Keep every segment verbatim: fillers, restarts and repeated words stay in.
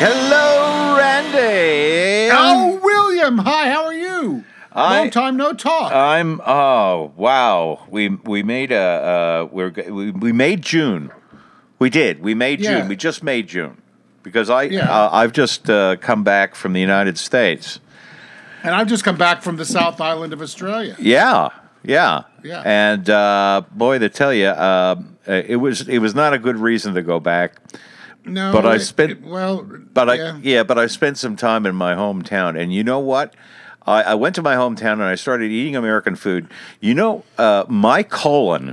Hello, Randy. Oh, William. Hi, how are you? I- Long time no talk. I'm. Oh, wow. We we made a. Uh, we're we, we made June. We did. We made Yeah. June. We just made June because I Yeah. uh, I've just uh, come back from the United States. and I've just come back from the South Island of Australia. Yeah. Yeah. Yeah. And uh, boy, to tell you, uh, it was it was not a good reason to go back. No, But I it- spent- it- well, But yeah. I yeah, but I spent some time in my hometown, and you know what? I, I went to my hometown and I started eating American food. You know, uh, my colon.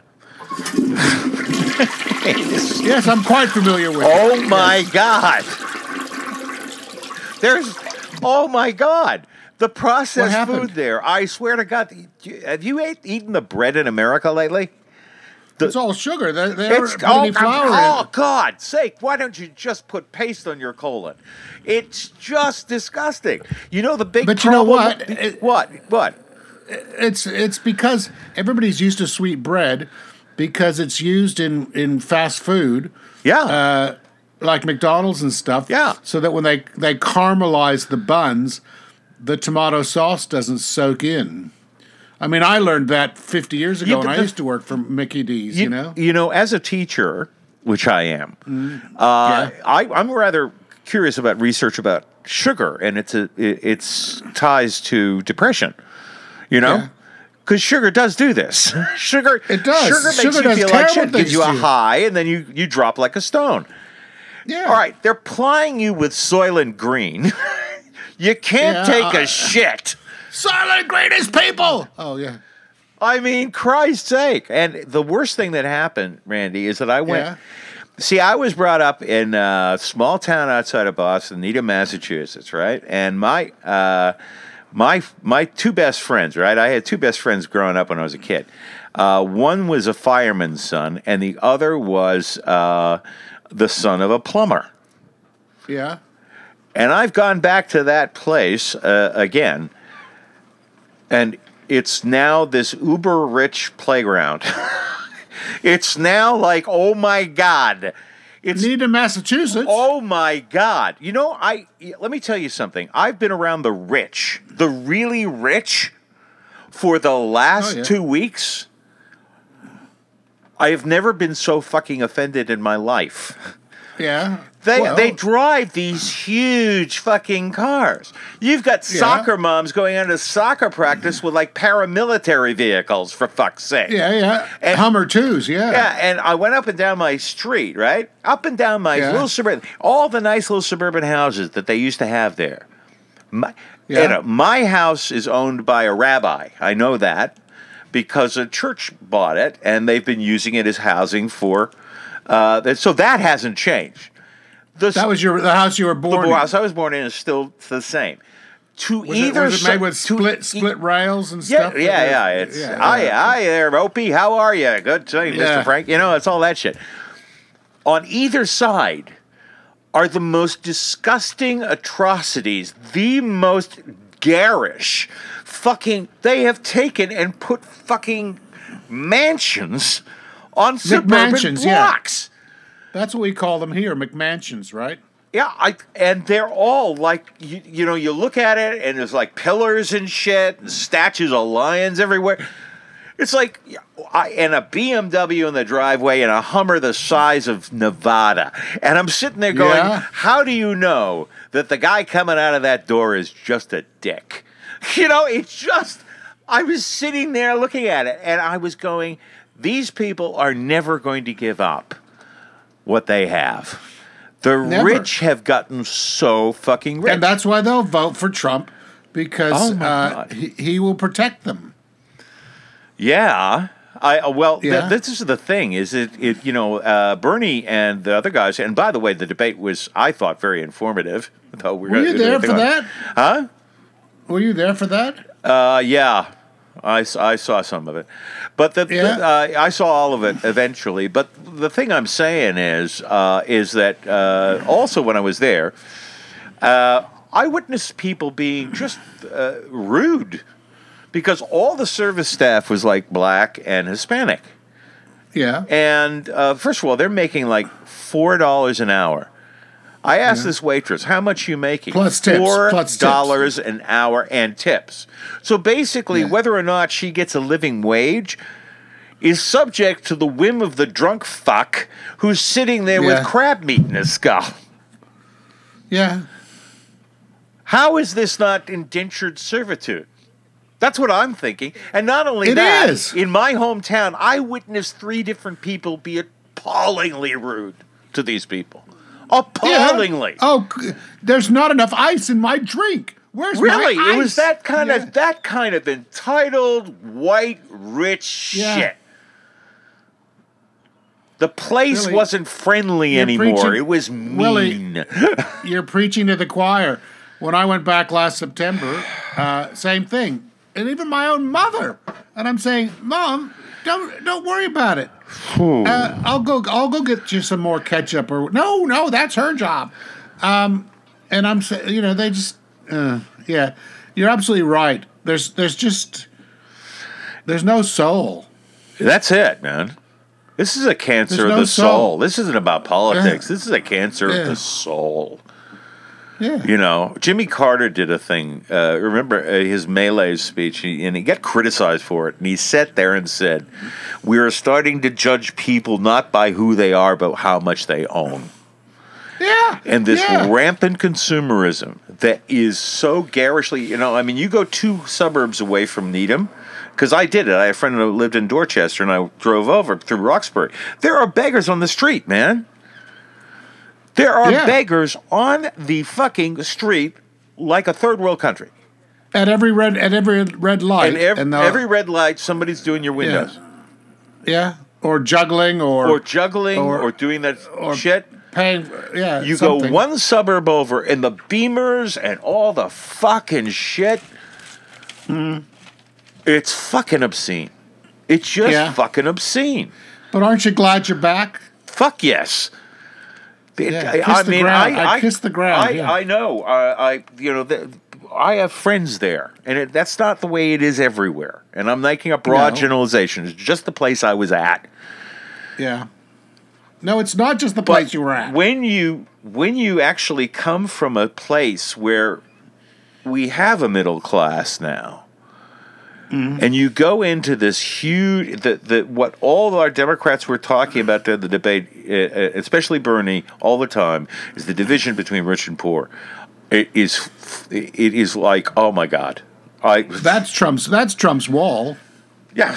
Yes, I'm quite familiar with it. Oh my God! There's, oh my God! The processed happened? food there. I swear to God, have you ate, eaten the bread in America lately? It's all sugar. They, they don't It's put oh, any flour oh in it. God's sake! Why don't you just put paste on your colon? It's just disgusting. You know the big. But you know problem- what? It- what? What? It's it's because everybody's used to sweet bread because it's used in, in fast food. Yeah. Uh, like McDonald's and stuff. Yeah. So that when they, they caramelize the buns, the tomato sauce doesn't soak in. I mean, I learned that fifty years ago, Yeah, and but I the- used to work for Mickey D's, you, know? You know, as a teacher, which I am, Mm-hmm. uh, I, I'm rather curious about research about sugar and its a, its ties to depression. You know, Yeah. because sugar does do this. Sugar, It does. Sugar makes Sugar you does feel like terrible shit. Gives things you a to you. high, and then you you drop like a stone. Yeah. All right, they're plying you with Soylent Green. You can't Yeah, take uh, a shit. Silent greatest people! Oh, yeah. I mean, Christ's sake. And the worst thing that happened, Randy, is that I went. Yeah. See, I was brought up in a small town outside of Boston, Needham, Massachusetts, right? And my uh, my my two best friends, right? I had two best friends growing up when I was a kid. Uh, one was a fireman's son, and the other was uh, the son of a plumber. Yeah. And I've gone back to that place uh, again, and it's now this uber rich playground. It's now like, oh my God. It's Needham, Massachusetts. oh my God. You know, I let me tell you something. I've been around the rich, the really rich, for the last Oh, yeah. two weeks. I have never been so fucking offended in my life. Yeah. They Well, they drive these huge fucking cars. You've got Yeah. soccer moms going into soccer practice with like paramilitary vehicles, for fuck's sake. Yeah, yeah. And- Hummer twos, yeah. Yeah, and I went up and down my street, right? Up and down my Yeah. little suburban, all the nice little suburban houses that they used to have there. My, Yeah. you know, my house is owned by a rabbi. I know that because a church bought it, and they've been using it as housing for. Uh, that- so that hasn't changed. The, That was your the house you were born the in. house I was born in is still the same. To Was it, either was it made si- with to split e- split rails and Yeah, stuff? yeah, yeah. It's Yeah, hi, yeah. hi there, Opie. How are you? Good to see you, Yeah. Mister Frank. You know, it's all that shit. On either side are the most disgusting atrocities, the most garish fucking. They have taken and put fucking mansions on suburban McMansions, yeah. blocks. That's what we call them here, McMansions, right? Yeah, I and they're all like you, you know you look at it and there's like pillars and shit and statues of lions everywhere. It's like I, and a B M W in the driveway and a Hummer the size of Nevada, and I'm sitting there going, Yeah. "How do you know that the guy coming out of that door is just a dick?" You know, it's just. I was sitting there looking at it, and I was going, "These people are never going to give up what they have." The Never. rich have gotten so fucking rich. And that's why they'll vote for Trump, because Oh, my uh, God. he, he will protect them. yeah. I uh, well, th- Yeah. this is the thing. Is it? It you know, uh, Bernie and the other guys. And by the way, the debate was, I thought, very informative. Though we're Were gonna you do there anything for on- that? Huh? Were you there for that? Uh, yeah. I, s- I saw some of it, but the, the Yeah. uh, I saw all of it eventually. But the thing I'm saying is uh, is that uh, also when I was there, uh, I witnessed people being just uh, rude because all the service staff was like black and Hispanic. Yeah. And uh, first of all, they're making like four dollars an hour. I asked this waitress, how much you making? Plus tips, Four plus tips. dollars an hour and tips. So basically, Yeah. whether or not she gets a living wage is subject to the whim of the drunk fuck who's sitting there with Yeah. crab meat in his skull. Yeah. How is this not indentured servitude? That's what I'm thinking. And not only It that, is. in my hometown, I witnessed three different people be appallingly rude to these people. Appallingly. Yeah. Oh, c- there's not enough ice in my drink. Where's Really? my ice? It was that kind Yeah. of that kind of entitled, white, rich Yeah. shit. The place Really, wasn't friendly you're anymore. preaching- It was Willie, mean. You're preaching to the choir. When I went back last September, uh, same thing. And even my own mother. And I'm saying, Mom, don't don't worry about it. Uh, I'll go I'll go get you some more ketchup or no, no, that's her job. Um, and I'm saying, you know, they just uh, yeah. You're absolutely right. There's there's just there's no soul. That's it, man. This is a cancer There's of no the soul. soul. This isn't about politics. Yeah. This is a cancer Yeah. of the soul. Yeah. You know, Jimmy Carter did a thing. Uh, remember uh, his Melee speech, he, and he got criticized for it. And he sat there and said, "We are starting to judge people not by who they are, but how much they own." Yeah. And this yeah. rampant consumerism that is so garishly, you know, I mean, you go two suburbs away from Needham, because I did it. I had a friend who lived in Dorchester, and I drove over through Roxbury. There are beggars on the street, man. There are Yeah. beggars on the fucking street like a third world country. At every red at every red light. And every, the- every red light, somebody's doing your windows. yeah. Or juggling or Or juggling or, or- doing that or shit. paying yeah. You something. go one suburb over, and the Beamers and all the fucking shit. It's fucking obscene. It's just Yeah. fucking obscene. But aren't you glad you're back? Fuck yes. It- Yeah, I, kiss I the mean, ground. I, I kiss the ground, I, yeah. I know. Uh, I, you know, the, I have friends there, and it, that's not the way it is everywhere. And I'm making a broad No. generalization. It's just the place I was at. Yeah. No, it's not just the But place you were at. when you when you actually come from a place where we have a middle class now, Mm-hmm. and you go into this huge the, the what all of our Democrats were talking about during the debate, uh, especially Bernie, all the time, is the division between rich and poor. It is it is like, oh my God, I That's Trump's. That's Trump's wall. yeah.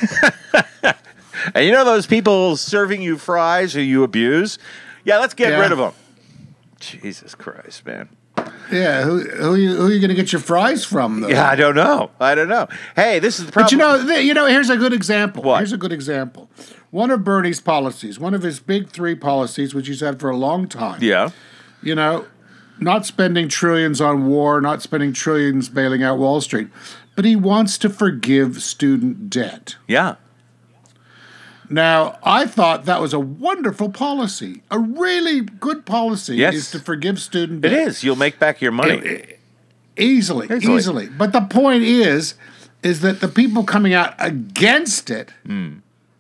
And you know those people serving you fries who you abuse? Yeah, let's get Yeah. rid of them. Jesus Christ, man. Yeah. Who who you who are you going to get your fries from? Though? Yeah, I don't know. I don't know. Hey, this is the problem. But you know, th- you know. Here's a good example. What? Here's a good example. One of Bernie's policies, one of his big three policies, which he's had for a long time. Yeah. You know, not spending trillions on war, not spending trillions bailing out Wall Street, but he wants to forgive student debt. Yeah. Now, I thought that was a wonderful policy. A really good policy Yes. is to forgive student It debt. is. You'll make back your money. Easily, Easily. easily, But the point is, is that the people coming out against it Hmm.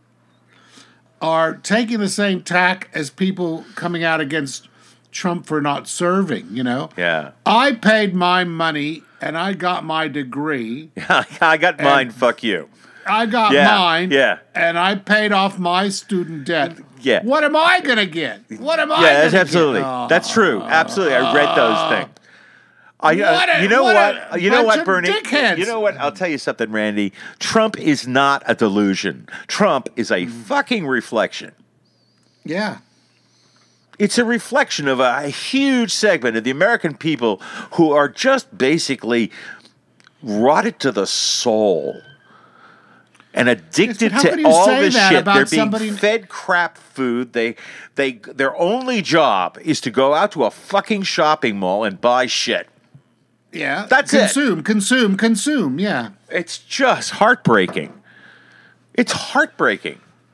are taking the same tack as people coming out against Trump for not serving, you know? Yeah. I paid my money and I got my degree. I got mine. Fuck you. I got Yeah, mine. yeah. And I paid off my student debt. Yeah. What am I going to get? What am I Yeah, going that's to absolutely. get? Oh, That's true. Absolutely. I read those things. I, uh, What a- you know what what? a you know bunch what, of Bernie? dickheads. You know what? I'll tell you something, Randy. Trump is not a delusion. Trump is a fucking reflection. yeah. It's a reflection of a huge segment of the American people who are just basically rotted to the soul and addicted Yes, but how to can you all say this that shit. about They're being somebody- fed crap food. They, they, their only job is to go out to a fucking shopping mall and buy shit. Yeah. That's it. consume, Consume, consume, consume. Yeah. It's just heartbreaking. It's heartbreaking.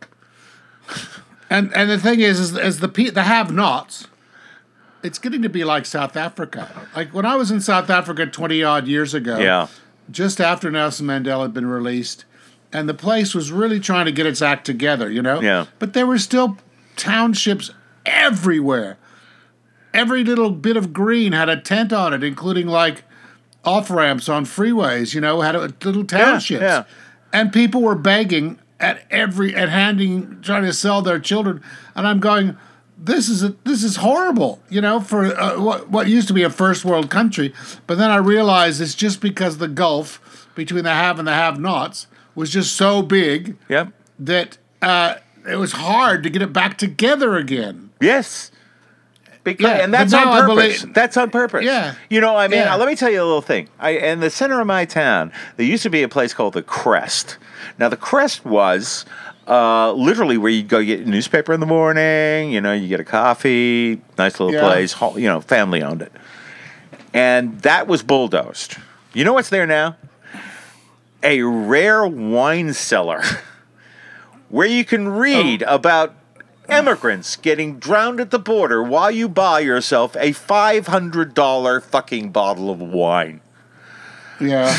And and the thing is, is, is the pe- the have-nots, it's getting to be like South Africa. Like when I was in South Africa twenty odd years ago, Yeah. just after Nelson Mandela had been released, and the place was really trying to get its act together, you know? Yeah. But there were still townships everywhere. every little bit of green had a tent on it, including like off ramps on freeways. You know, had a, little townships, yeah. and people were begging at every at handing trying to sell their children, and I'm going. This is a, this is horrible, you know, for uh, what what used to be a first world country. But then I realized it's just because the gulf between the have and the have-nots was just so big Yep. that uh, it was hard to get it back together again. Yes. Because, Yeah, and that's but on now I purpose. believe- That's on purpose. Yeah. You know, I mean, Yeah. uh, let me tell you a little thing. I, in the center of my town, there used to be a place called the Crest. Now, the Crest was uh, literally where you'd go get a newspaper in the morning. You know, you get a coffee, nice little Yeah. place. ho- You know, family owned it, and that was bulldozed. You know what's there now? A rare wine cellar where you can read Oh. about immigrants getting drowned at the border while you buy yourself a five hundred dollars fucking bottle of wine. Yeah.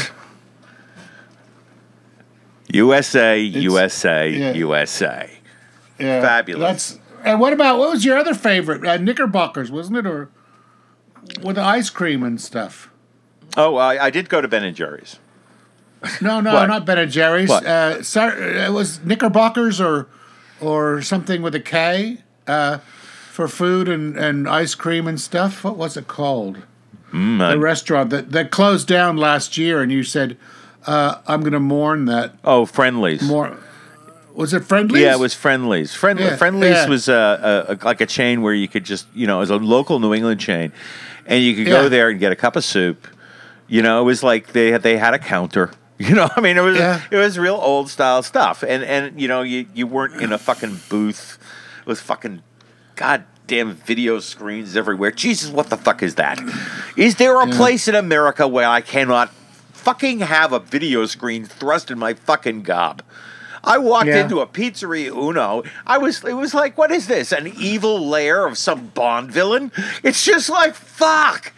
U S A, U S A, yeah. U S A. Yeah, Fabulous. That's and what about what was your other favorite? Uh, Knickerbockers, wasn't it, or with the ice cream and stuff? Oh, I, I did go to Ben and Jerry's. No, no, What? not Ben and Jerry's. What? Uh, sorry, it was Knickerbockers or or something with a K uh, for food and, and ice cream and stuff. What was it called? Mm, The I- restaurant that that closed down last year, and you said uh, I'm going to mourn that. oh, Friendlies. More was it Friendlies? Yeah, it was Friendlies. Friend, Yeah, Friendlies yeah. was uh, a, a, like a chain where you could just, you know, it was a local New England chain, and you could Yeah. go there and get a cup of soup. You know, it was like they had, they had a counter. You know, I mean, it was Yeah. it was real old style stuff, and and you know, you you weren't in a fucking booth with fucking goddamn video screens everywhere. Jesus, what the fuck is that? Is there a Yeah. place in America where I cannot fucking have a video screen thrust in my fucking gob? I walked Yeah. into a pizzeria Uno. I was it was like, what is this? An evil lair of some Bond villain? It's just like fuck.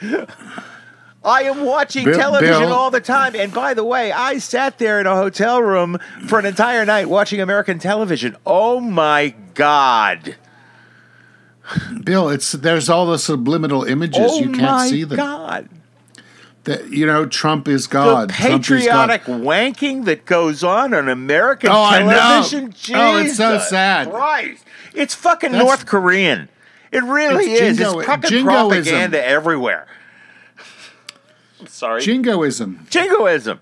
I am watching Bill- television Bill- all the time. And by the way, I sat there in a hotel room for an entire night watching American television. Oh my God. Bill, it's there's all the subliminal images. Oh you can't my see them. God. That, you know, Trump is God. The Trump is God. patriotic wanking that goes on on American Oh, I know. television. Oh, it's so Jesus sad. Christ. It's fucking That's- North Korean. It really It's is. jingo- it's fucking jingoism. propaganda everywhere. Sorry. Jingoism. Jingoism.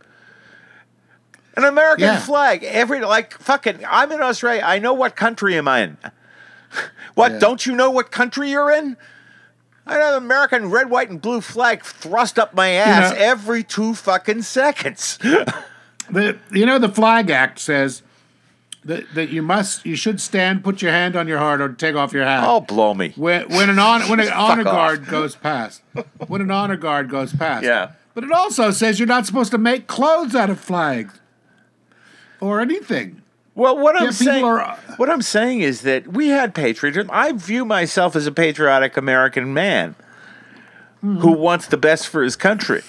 An American Yeah. flag. Every like fucking I'm in Australia. I know what country am I in. What, Yeah. don't you know what country you're in? I have an American red, white, and blue flag thrust up my ass know- every two fucking seconds. The you know the Flag Act says that, that you must you should stand, put your hand on your heart, or take off your hat. Oh, blow me. When when an honor when an honor off. guard goes past, when an honor guard goes past. Yeah. But it also says you're not supposed to make clothes out of flags or anything. Well, what I'm Yeah, people saying, are- what I'm saying is that we had patriotism. I view myself as a patriotic American man Hmm. who wants the best for his country.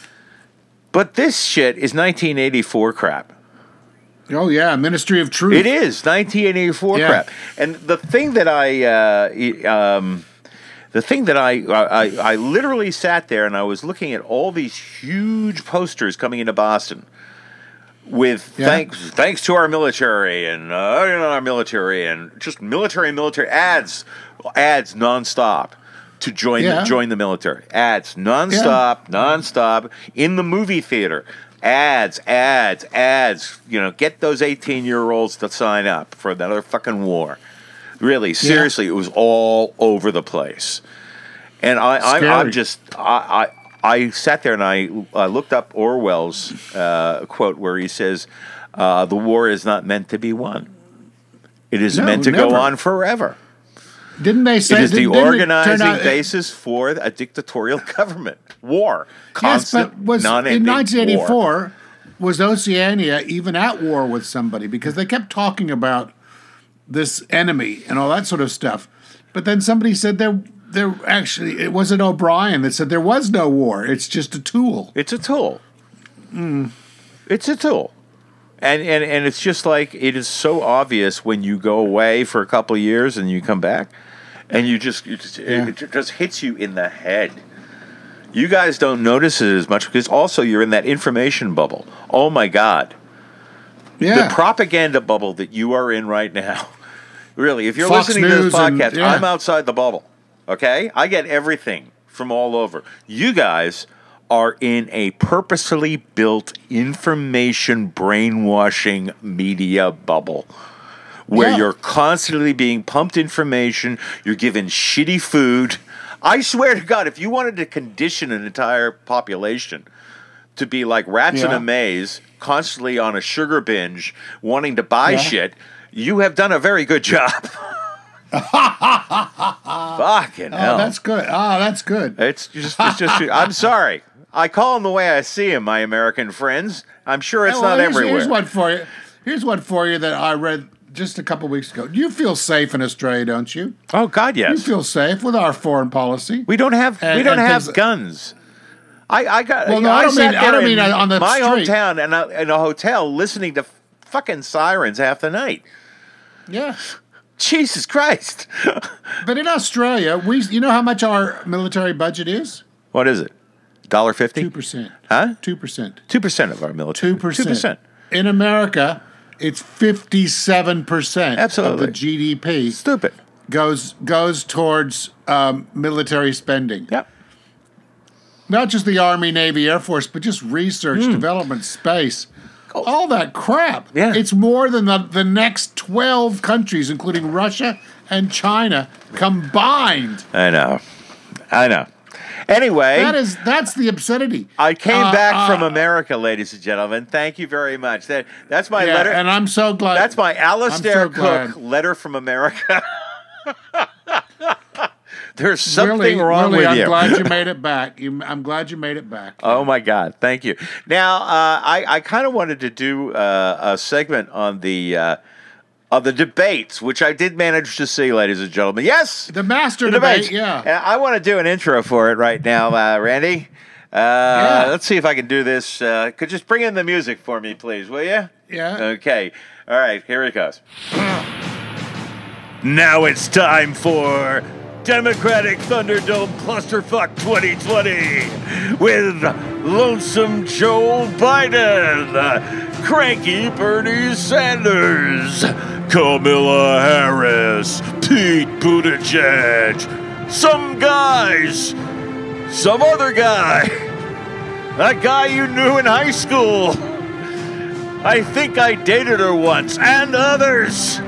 But this shit is nineteen eighty-four crap. Oh yeah, Ministry of Truth. It is nineteen eighty-four Yeah. crap. And the thing that I, uh, e- um, the thing that I, I, I literally sat there and I was looking at all these huge posters coming into Boston with Yeah. thanks, thanks to our military and uh, you know, our military and just military, military ads, ads nonstop to join Yeah. the, join the military. Ads nonstop, nonstop in the movie theater. Ads, ads, ads. You know, get those eighteen-year-olds to sign up for another fucking war. Really, seriously, it was all over the place. And I, I, I'm Scary. just, I, I, I sat there and I, I looked up Orwell's uh, quote where he says, uh, "The war is not meant to be won; it is No, meant to never. go on forever." Didn't they say It is the didn't- didn't it turn organizing out- basis for a dictatorial government. War. Yes, Constant, but was non-ending in nineteen war. eighty-four was Oceania even at war with somebody because they kept talking about this enemy and all that sort of stuff. But then somebody said there there actually it wasn't O'Brien that said there was no war. It's just a tool. It's a tool. It's a tool. And, and and it's just like it is so obvious when you go away for a couple of years and you come back. and you just, you just Yeah. it, it just hits you in the head. You guys don't notice it as much because also you're in that information bubble. Oh my God. Yeah. The propaganda bubble that you are in right now. Really, if you're Fox listening to this News and- podcast, yeah. I'm outside the bubble. Okay? I get everything from all over. You guys are in a purposefully built information brainwashing media bubble where Yeah. you're constantly being pumped information, you're given shitty food. I swear to God, if you wanted to condition an entire population to be like rats in Yeah. a maze, constantly on a sugar binge, wanting to buy Yeah. shit, you have done a very good job. Fucking hell. Oh, that's good. Ah, that's good. It's just, it's just, I'm sorry. I call them the way I see them, my American friends. I'm sure it's Oh, well, not here's, everywhere. Here's one for you. Here's one for you that I read just a couple weeks ago. You feel safe in Australia, don't you? Oh God, You yes. feel safe with our foreign policy. We don't have And- we don't and have things- guns. I, I got. Well, no, I, I don't sat mean- I there don't in mean on the my street. hometown and a, in a hotel listening to fucking sirens half the night. Yeah. Jesus Christ! But in Australia, we you know how much our military budget is? What is it? Dollar fifty? Two percent. Huh? Two percent. Two percent of our military. Two percent. Two percent. In America, it's fifty-seven percent of Absolutely. the G D P Stupid. goes goes towards um, military spending. Yep. Not just the Army, Navy, Air Force, but just research, development, space, all that crap. Yeah. It's more than the, the next twelve countries, including Russia and China, combined. I know. I know. Anyway, That is that's the obscenity. I came Uh, back uh, from America, ladies and gentlemen. Thank you very much. That that's my Yeah, letter. and I'm so glad. That's my Alistair I'm so glad. Cook letter from America. There's something really, wrong really, with I'm you. glad you made it back. You, I'm glad you made it back. Oh my God! Thank you. Now, uh, I I kind of wanted to do uh, a segment on the uh, on the debates, which I did manage to see, ladies and gentlemen. Yes, The master the debate, debates. yeah. And I want to do an intro for it right now, uh, Randy. Uh, Yeah. Let's see if I can do this. Uh, could just bring in the music for me, please, will you? Yeah. Okay. All right. Here it goes. Now it's time for Democratic Thunderdome Clusterfuck twenty twenty with Lonesome Joe Biden, Cranky Bernie Sanders, Kamala Harris, Pete Buttigieg, some guys, some other guy, that guy you knew in high school. I think I dated her once, and others.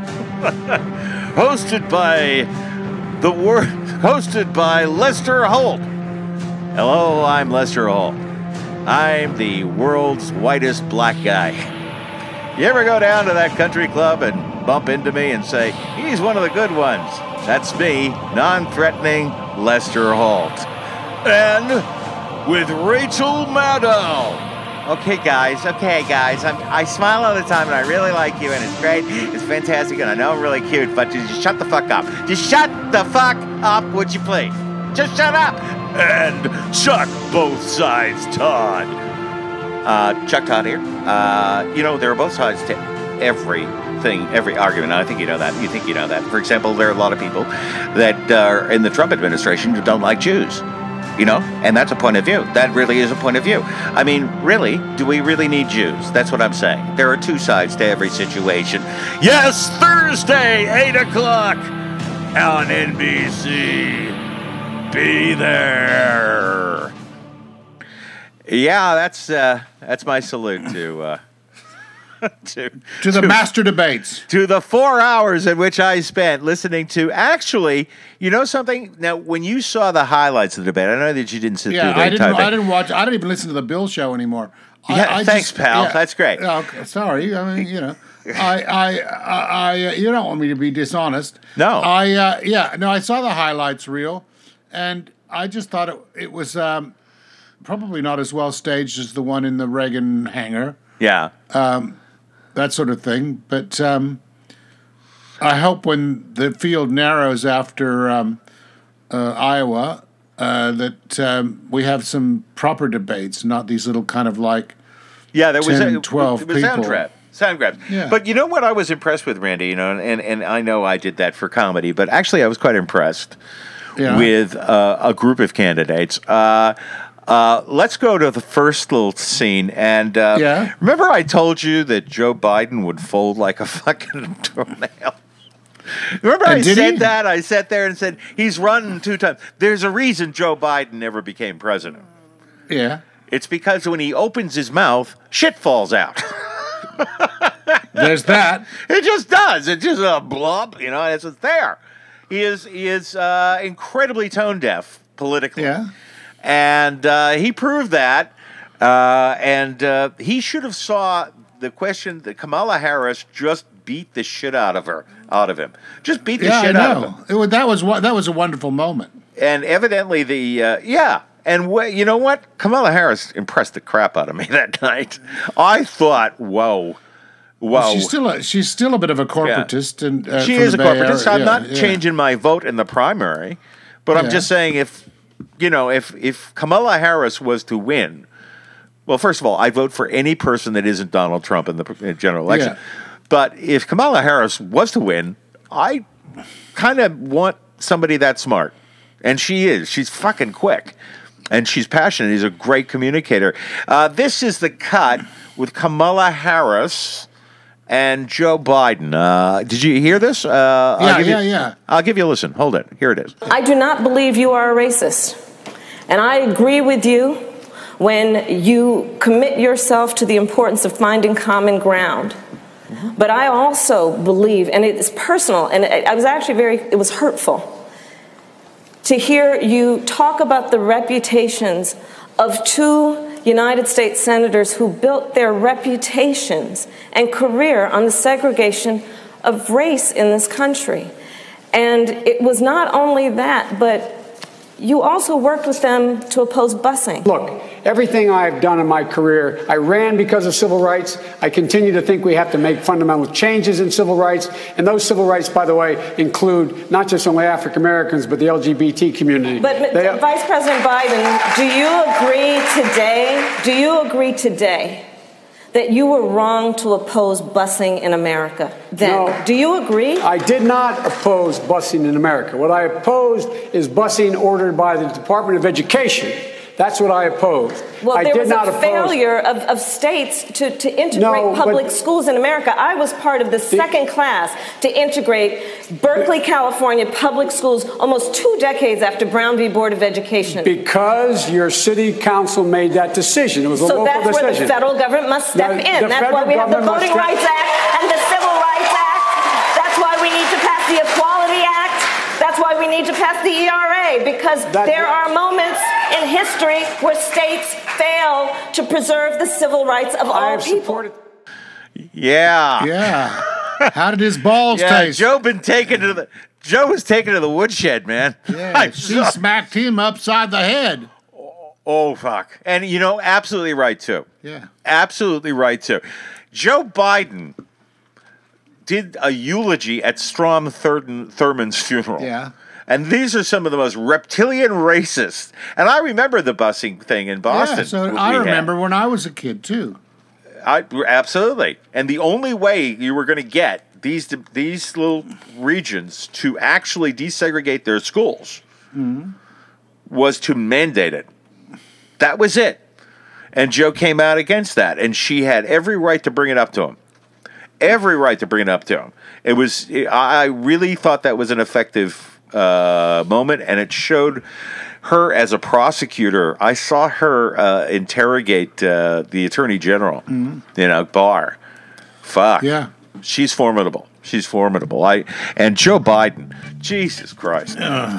Hosted by the word, hosted by Lester Holt. Hello, I'm Lester Holt. I'm the world's whitest black guy. You ever go down to that country club and bump into me and say, he's one of the good ones? That's me, non-threatening Lester Holt. And with Rachel Maddow. Okay, guys. Okay, guys. I'm, I smile all the time, and I really like you, and it's great. It's fantastic, and I know I'm really cute, but just shut the fuck up. Just shut the fuck up, would you please? Just shut up. And Chuck Both Sides Todd. Uh, Chuck Todd here. Uh, you know, there are both sides to everything, every argument. And I think you know that. You think you know that. For example, there are a lot of people that are in the Trump administration who don't like Jews. You know, and that's a point of view. That really is a point of view. I mean, really, do we really need Jews? That's what I'm saying. There are two sides to every situation. Yes, Thursday, eight o'clock on N B C. Be there. Yeah, that's uh, that's my salute to uh, to To the master debates. to the four hours in which I spent listening to. Actually, you know something? Now, when you saw the highlights of the debate, I know that you didn't sit Yeah, through the I didn't. entire thing. I didn't watch. I don't even listen to the Bill show anymore. I- Yeah, I thanks, pal. yeah. That's great. Yeah, okay, sorry. I mean, you know, I, I, I, I uh, you don't want me to be dishonest. No. I, uh, yeah, no. I saw the highlights reel, and I just thought it, it was um, probably not as well staged as the one in the Reagan hangar, Yeah. that sort of thing. But um, I hope when the field narrows after um, uh, Iowa. Uh, that um, we have some proper debates, not these little kind of like Yeah, there was ten, a, twelve it was sound people. trap. Sound grabs. Yeah. But you know what I was impressed with, Randy? You know, and, and I know I did that for comedy, but actually I was quite impressed Yeah. with uh, a group of candidates. Uh, uh, let's go to the first little scene. And uh, Yeah. remember I told you that Joe Biden would fold like a fucking toenail? Remember And I did said he? that? I sat there and said, he's run two times. There's a reason Joe Biden never became president. Yeah. It's because when he opens his mouth, shit falls out. There's that. It just does. It just a blub, you know, it's just there. He is he is uh, incredibly tone deaf politically. Yeah. And uh, he proved that. Uh, and uh, he should have saw the question that Kamala Harris just beat the shit out of her, out of him. Just beat the Yeah, I shit out of him. know. It was, that was wa- that was a wonderful moment. And evidently the uh, yeah. And wh- you know what? Kamala Harris impressed the crap out of me that night. I thought, whoa. Whoa. She's still a, she's still a bit of a corporatist, and uh, She from is the a Bay corporatist. Area. I'm Yeah, not yeah. changing my vote in the primary, but I'm Yeah. just saying if you know if if Kamala Harris was to win, well, first of all, I vote for any person that isn't Donald Trump in the pr- in general election. Yeah. But if Kamala Harris was to win, I kind of want somebody that smart, and she is. She's fucking quick, and she's passionate. She's a great communicator. Uh, this is the cut with Kamala Harris and Joe Biden. Uh, did you hear this? Uh, I'll Yeah, give yeah, you, yeah. I'll give you a listen. Hold it. Here it is. I do not believe you are a racist. And I agree with you when you commit yourself to the importance of finding common ground. But I also believe, and it's personal, and I was actually very, it was hurtful to hear you talk about the reputations of two United States senators who built their reputations and career on the segregation of race in this country. And it was not only that, but you also worked with them to oppose busing. Look, everything I've done in my career, I ran because of civil rights. I continue to think we have to make fundamental changes in civil rights. And those civil rights, by the way, include not just only African Americans, but the L G B T community. But They- Vice President Biden, do you agree today, do you agree today that you were wrong to oppose busing in America then? No. Do you agree? I did not oppose busing in America. What I opposed is busing ordered by the Department of Education. That's what I opposed. Well, I there did was not a oppose. failure of, of states to, to integrate No, but- public schools in America. I was part of the second class to integrate Berkeley, California public schools almost two decades after Brown v. Board of Education. Because your city council made that decision. It was a So local that's decision. where the federal government must step No, in. the That's why federal we have the government Voting must Rights step- Act and the Civil Rights Act. That's why we need to pass the Equality Act. That's why we need to pass the E R A, because That- there are moments in history where states fail to preserve the civil rights of I all have people. supported. Yeah. Yeah. How did his balls Yeah, taste? Joe been taken to the Joe was taken to the woodshed, man. Yeah, I she saw- smacked him upside the head. oh fuck. And you know, absolutely right too. Yeah. Absolutely right too. Joe Biden did a eulogy at Strom Thurden, Thurmond's funeral. Yeah. And these are some of the most reptilian racists. And I remember the busing thing in Boston. Yeah, so we I had. remember when I was a kid, too. I, absolutely. And the only way you were going to get these these little regions to actually desegregate their schools Mm-hmm. was to mandate it. That was it. And Joe came out against that. And she had every right to bring it up to him. Every right to bring it up to him. It was. I really thought that was an effective uh, moment, and it showed her as a prosecutor. I saw her uh, interrogate uh, the attorney general, you know, Barr. Fuck. Yeah. She's formidable. She's formidable. I and Joe Biden. Jesus Christ.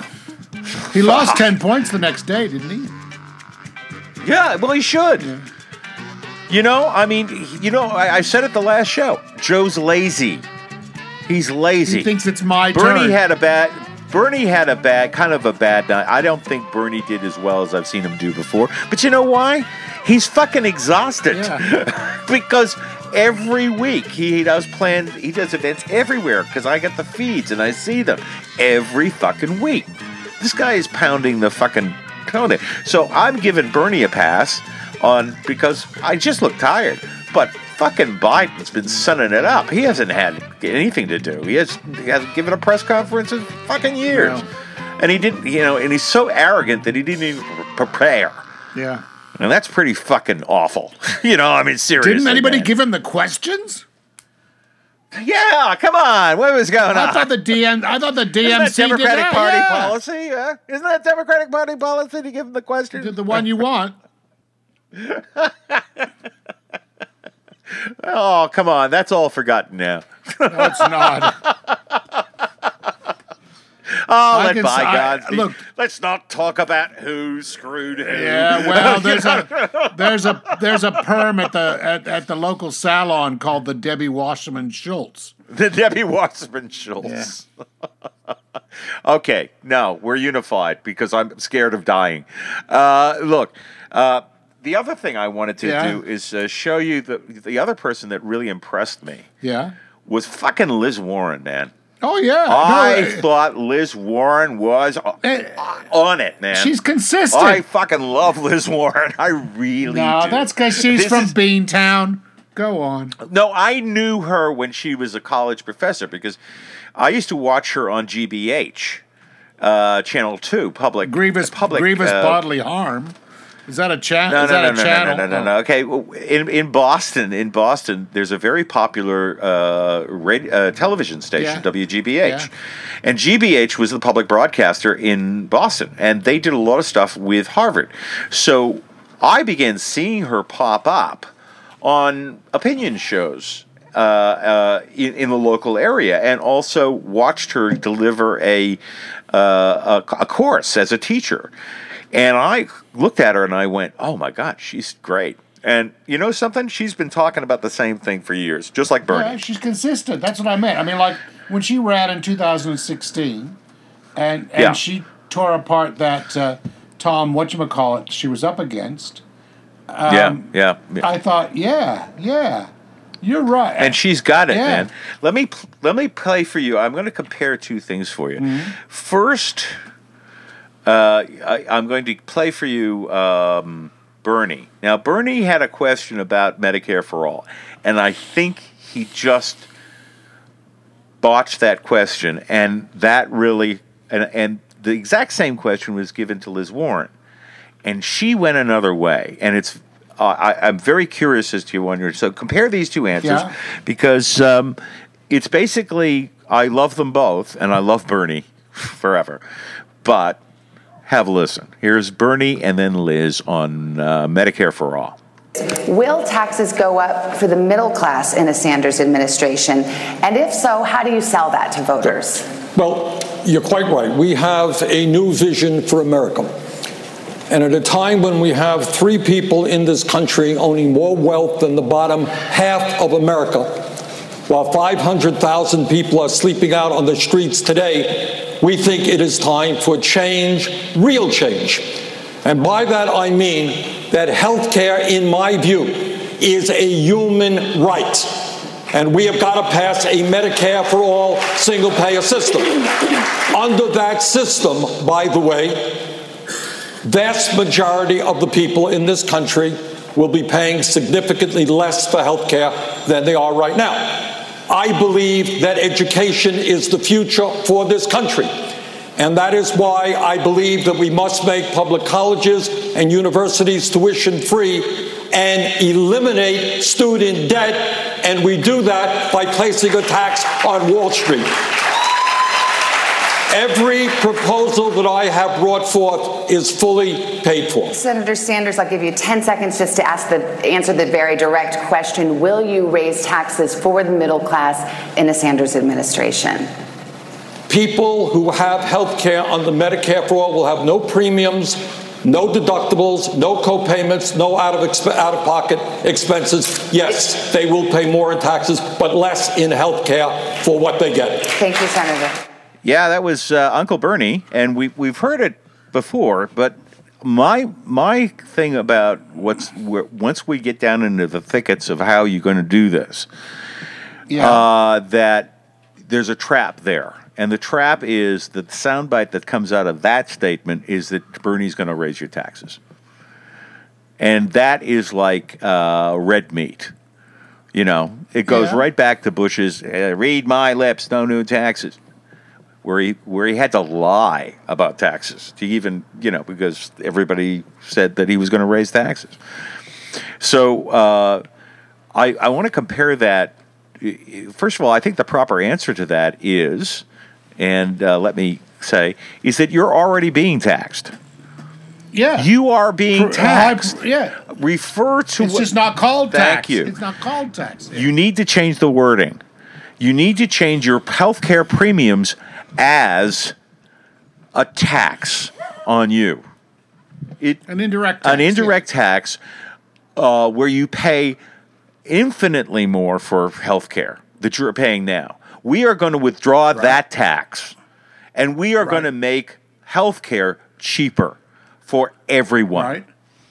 He lost ten points the next day, didn't he? Yeah, well, he should. You know, I mean, you know, I, I said it the last show. Joe's lazy. He's lazy. He thinks it's my Bernie turn. had a bad. Bernie had a bad, kind of a bad night. I don't think Bernie did as well as I've seen him do before. But you know why? He's fucking exhausted. Yeah. Because every week he does plan, he does events everywhere. Because I get the feeds and I see them every fucking week. This guy is pounding the fucking tone. So I'm giving Bernie a pass on because I just look tired. But fucking Biden's been sunning it up. He hasn't had anything to do. He, has, he hasn't given a press conference in fucking years. No. And he didn't, you know, and he's so arrogant that he didn't even prepare. Yeah. And that's pretty fucking awful. You know, I mean, seriously. Didn't anybody man. give him the questions? Yeah, come on. What was going I on? thought the D M. I thought the D M C Isn't that Democratic did that. Party Yeah. policy? Huh? Isn't that Democratic Party policy to give them the question? The, the one you want. Oh, come on. That's all forgotten now. No, it's not. Oh, I let can- bygones I- be. look. Let's not talk about who screwed who. Yeah, well, there's a there's a there's a perm at the at, at the local salon called the Debbie Wasserman Schultz. The Debbie Wasserman Schultz. Okay, no, we're unified because I'm scared of dying. Uh, look, uh, the other thing I wanted to Yeah. do is uh, show you the the other person that really impressed me Yeah. was fucking Liz Warren, man. Oh yeah. I No, uh, thought Liz Warren was o- Eh, on it, man. she's consistent. I fucking love Liz Warren. I really no, do. that's because she's This from is- Beantown. Go on. No, I knew her when she was a college professor because I used to watch her on G B H, uh, Channel Two, public Grievous public grievous uh, bodily harm. Is that a chat? No, Is no, that no, a no, channel? no, no, no, Oh. no. Okay, well, in in Boston, in Boston, there's a very popular uh, radio, uh, television station, Yeah. W G B H, Yeah. and G B H was the public broadcaster in Boston, and they did a lot of stuff with Harvard. So I began seeing her pop up on opinion shows uh, uh, in, in the local area, and also watched her deliver a uh, a, a course as a teacher. And I looked at her and I went, "Oh my God, she's great." And you know something? She's been talking about the same thing for years, just like Bernie. Yeah, she's consistent. That's what I meant. I mean, like when she ran in two thousand sixteen, and and Yeah. she tore apart that uh, Tom whatchamacallit she was up against. yeah, yeah, yeah. I thought, yeah, yeah, you're right. And she's got it, Yeah. man. Let me pl- let me play for you. I'm going to compare two things for you. Mm-hmm. First, uh, I, I'm going to play for you um, Bernie. Now, Bernie had a question about Medicare for all, and I think he just botched that question, and that really and and the exact same question was given to Liz Warren, and she went another way, and it's. Uh, I, I'm very curious as to your one. So compare these two answers Yeah. because um, it's basically I love them both, and I love Bernie forever. But have a listen. Here's Bernie and then Liz on uh, Medicare for all. Will taxes go up for the middle class in a Sanders administration? And if so, how do you sell that to voters? Well, you're quite right. We have a new vision for America. And at a time when we have three people in this country owning more wealth than the bottom half of America, while five hundred thousand people are sleeping out on the streets today, we think it is time for change, real change. And by that I mean that health care, in my view, is a human right. And we have got to pass a Medicare for all single-payer system. Under that system, by the way, vast majority of the people in this country will be paying significantly less for health care than they are right now. I believe that education is the future for this country. And that is why I believe that we must make public colleges and universities tuition free and eliminate student debt. And we do that by placing a tax on Wall Street. Every proposal that I have brought forth is fully paid for. Senator Sanders, I'll give you ten seconds just to ask the, answer the very direct question. Will you raise taxes for the middle class in a Sanders administration? People who have health care under Medicare for all will have no premiums, no deductibles, no co-payments, no out of exp- out-of-pocket expenses. Yes, they will pay more in taxes, but less in health care for what they get. Thank you, Senator. Yeah, that was uh, Uncle Bernie, and we we've heard it before. But my my thing about what's where, once we get down into the thickets of how you're going to do this, yeah. uh, that there's a trap there, and the trap is that the soundbite that comes out of that statement is that Bernie's going to raise your taxes, and that is like uh, red meat. You know, it goes Yeah. right back to Bush's uh, "read my lips, no new taxes," where he where he had to lie about taxes to even you know because everybody said that he was going to raise taxes. So uh, I I want to compare that. First of all, I think the proper answer to that is, and uh, let me say, is that you're already being taxed. Yeah. You are being For- high- taxed. yeah. Refer to It's what, just not called Thank tax. you. It's not called tax. You need to change the wording. You need to change your health care premiums as a tax on you. It, An indirect tax. an indirect tax uh, where you pay infinitely more for health care that you're paying now. We are going to withdraw that tax, and we are Right. going to make health care cheaper for everyone. Right.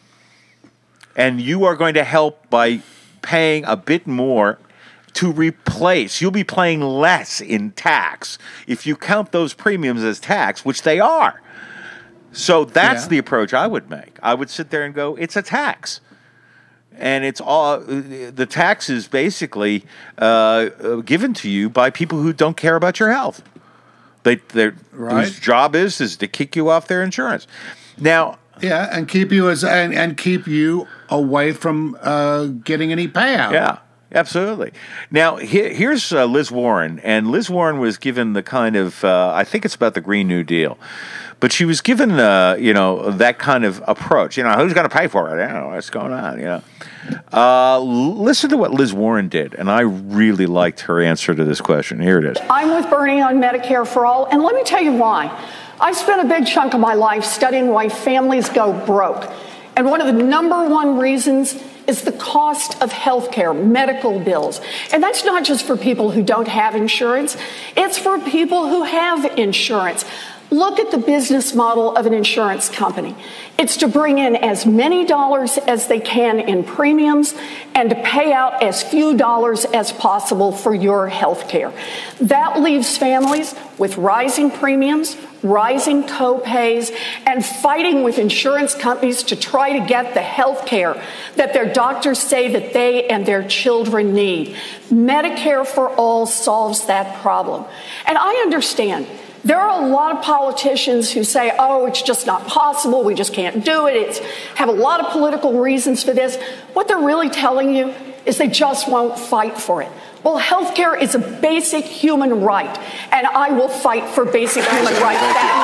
And you are going to help by paying a bit more to replace. You'll be paying less in tax if you count those premiums as tax, which they are. So that's Yeah. the approach I would make. I would sit there and go, it's a tax. And it's all the tax is basically uh, uh, given to you by people who don't care about your health. They, their Right. whose job is is to kick you off their insurance. Now, Yeah, and keep you as and, and keep you away from uh, getting any payout. yeah, absolutely. Now, he, here's uh, Liz Warren, and Liz Warren was given the kind of uh, I think it's about the Green New Deal, but she was given uh, you know that kind of approach. You know, who's going to pay for it? I don't know what's going on. You know, uh, listen to what Liz Warren did, and I really liked her answer to this question. Here it is. I'm with Bernie on Medicare for All, and let me tell you why. I spent a big chunk of my life studying why families go broke. And one of the number one reasons is the cost of health care, medical bills. And that's not just for people who don't have insurance. It's for people who have insurance. Look at the business model of an insurance company. It's to bring in as many dollars as they can in premiums and to pay out as few dollars as possible for your health care. That leaves families with rising premiums, rising co-pays, and fighting with insurance companies to try to get the health care that their doctors say that they and their children need. Medicare for All solves that problem. And I understand there are a lot of politicians who say, oh, it's just not possible, we just can't do it, it's have a lot of political reasons for this. What they're really telling you is they just won't fight for it. Well, health care is a basic human right, and I will fight for basic human rights.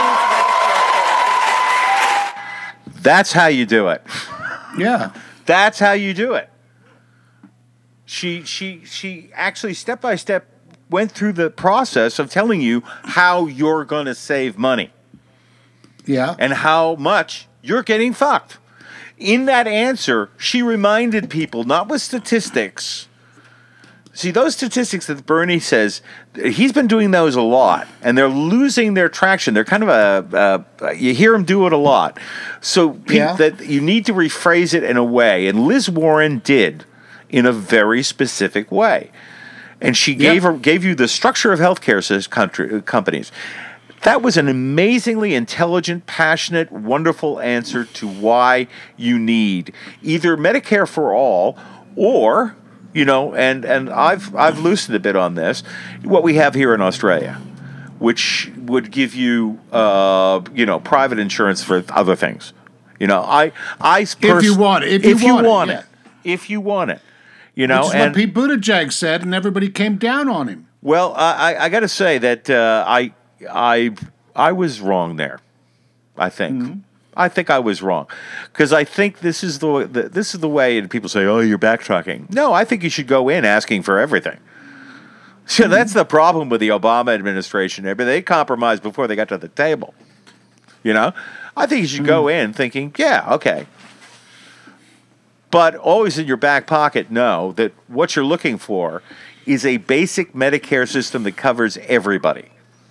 That means That's how you do it. Yeah. That's how you do it. She she she actually step by step went through the process of telling you how you're going to save money Yeah. and how much you're getting fucked. In that answer, she reminded people, not with statistics. See, those statistics that Bernie says, he's been doing those a lot, and they're losing their traction. They're kind of a, uh, you hear him do it a lot. So pe- Yeah. that you need to rephrase it in a way, and Liz Warren did in a very specific way. And she gave her, gave you the structure of healthcare sys- country, companies. That was an amazingly intelligent, passionate, wonderful answer to why you need either Medicare for all or, you know, and, and I've I've loosened a bit on this, what we have here in Australia, which would give you, uh, you know, private insurance for other things. You know, I I pers- If you want it. If you if you want it, want yeah. it, if you want it, you know, Which is and what Pete Buttigieg said, and everybody came down on him. well, I, I, I got to say that uh, I, I, I was wrong there. I think. Mm-hmm. I think I was wrong because I think this is the, the this is the way. And people say, "Oh, you're backtracking." No, I think you should go in asking for everything. So Mm-hmm. that's the problem with the Obama administration. They compromised before they got to the table. You know, I think you should go Mm-hmm. in thinking, "Yeah, okay." But always in your back pocket, know that what you're looking for is a basic Medicare system that covers everybody.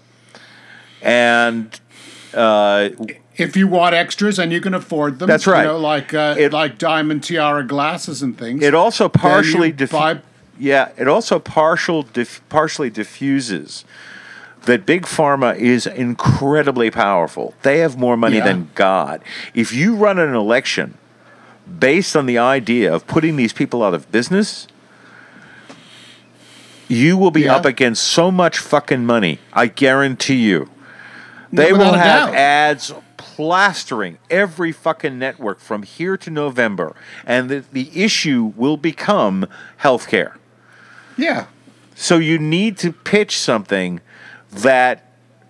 And uh, If you want extras and you can afford them, That's right. You know, like uh, It- like diamond tiara glasses and things. it also then you partially diff- buy- yeah, it also partial diff- partially diffuses that big pharma is incredibly powerful. They have more money Yeah. than God. If you run an election based on the idea of putting these people out of business, you will be Yeah. up against so much fucking money. I guarantee you. They Without will a have doubt. ads plastering every fucking network from here to November, and the, the issue will become healthcare. Yeah. So you need to pitch something that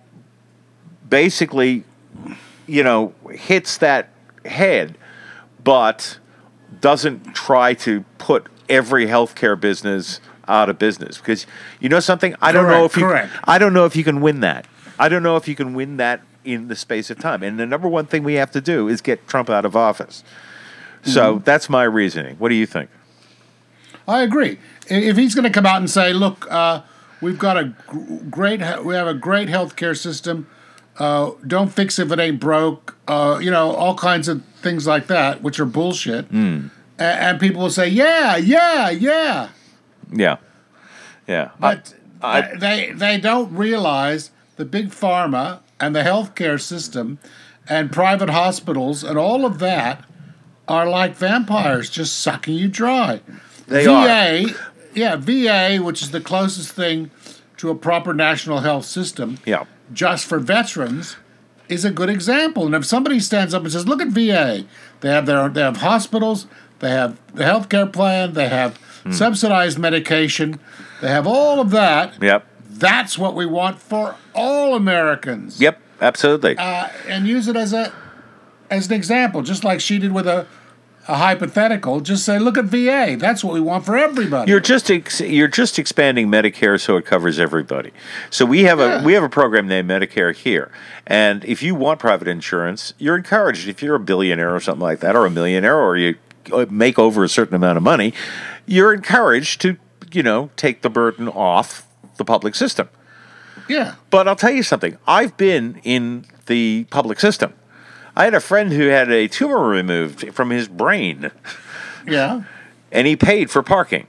basically, you know, hits that head, but doesn't try to put every healthcare business out of business. Because you know something, I don't know Correct, if you, correct. I don't know if you can win that. I don't know if you can win that in the space of time. And the number one thing we have to do is get Trump out of office. So that's my reasoning. What do you think? I agree. I- If he's going to come out and say, "Look, uh, we've got a gr- great, he- we have a great healthcare system. Uh, don't fix if it ain't broke." Uh, you know, all kinds of things like that, which are bullshit. A- and people will say, "Yeah, yeah, yeah," Yeah. Yeah. but I- th- they they don't realize the big pharma and the healthcare system and private hospitals and all of that are like vampires, just sucking you dry. They V are. A, yeah, V A, which is the closest thing to a proper national health system, Yeah. just for veterans, is a good example. And if somebody stands up and says, "Look at V A, they have their they have hospitals, they have the healthcare plan, they have Hmm. subsidized medication, they have all of that." Yep. That's what we want for all Americans. Yep. Absolutely. Uh, and use it as a as an example, just like she did with a a hypothetical. Just say, "Look at V A. That's what we want for everybody." You're just ex- you're just expanding Medicare so it covers everybody. So we have Yeah. a we have a program named Medicare here, and if you want private insurance, you're encouraged. If you're a billionaire or something like that, or a millionaire, or you make over a certain amount of money, you're encouraged to you know take the burden off the public system. yeah. But I'll tell you something. I've been in the public system. I had a friend who had a tumor removed from his brain, Yeah. and he paid for parking.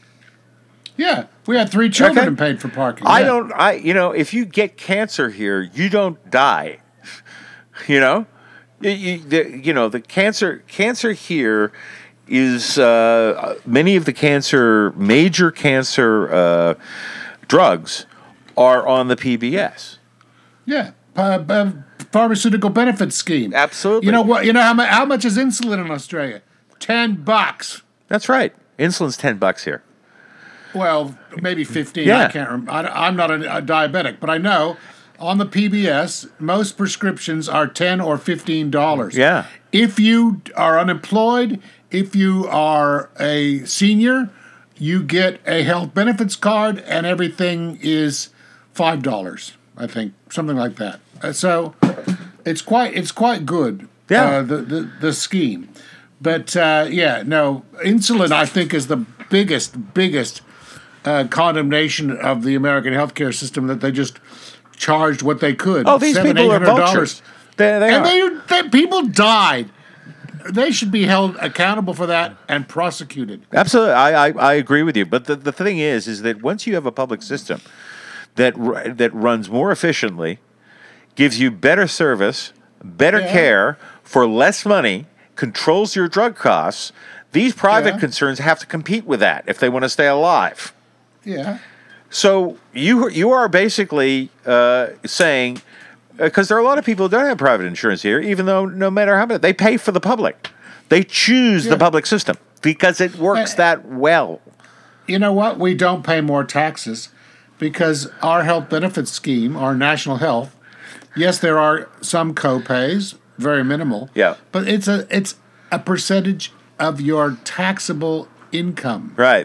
Yeah. We had three children Okay. and paid for parking. I Yeah. don't. I you know, if you get cancer here, you don't die. You know, you, you, the, you know the cancer. Cancer here is uh, many of the cancer, major cancer uh, drugs are on the P B S. Yeah. Uh, uh, pharmaceutical benefit scheme. Absolutely. You know what? You know how, mu- how much is insulin in Australia? Ten bucks. That's right. Insulin's ten bucks here. Well, maybe fifteen. Yeah. I can't remember. I, I'm not a, a diabetic, but I know on the P B S, most prescriptions are ten or fifteen dollars. Yeah. If you are unemployed, if you are a senior, you get a health benefits card, and everything is five dollars. I think something like that. Uh, so it's quite it's quite good. Yeah. Uh, the, the the scheme, but uh, yeah, no, insulin I think is the biggest biggest uh, condemnation of the American healthcare system, that they just charged what they could. Oh, these Seven, people are eight hundred dollars. vultures. They, they And are. they, they people died. They should be held accountable for that and prosecuted. Absolutely, I, I, I agree with you. But the, the thing is, is that once you have a public system that ru- that runs more efficiently, gives you better service, better Yeah. care for less money, controls your drug costs, these private Yeah. concerns have to compete with that if they want to stay alive. Yeah. So you you are basically uh, saying, because there are a lot of people who don't have private insurance here, even though no matter how much they pay for the public, they choose Yeah. the public system because it works Uh, that well. You know what? We don't pay more taxes because our health benefits scheme, our national health, yes, there are some co-pays, very minimal. Yeah. But it's a it's a percentage of your taxable income. Right.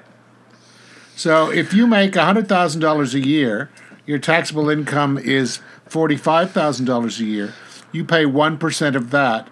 So if you make one hundred thousand dollars a year, your taxable income is forty-five thousand dollars a year. You pay one percent of that,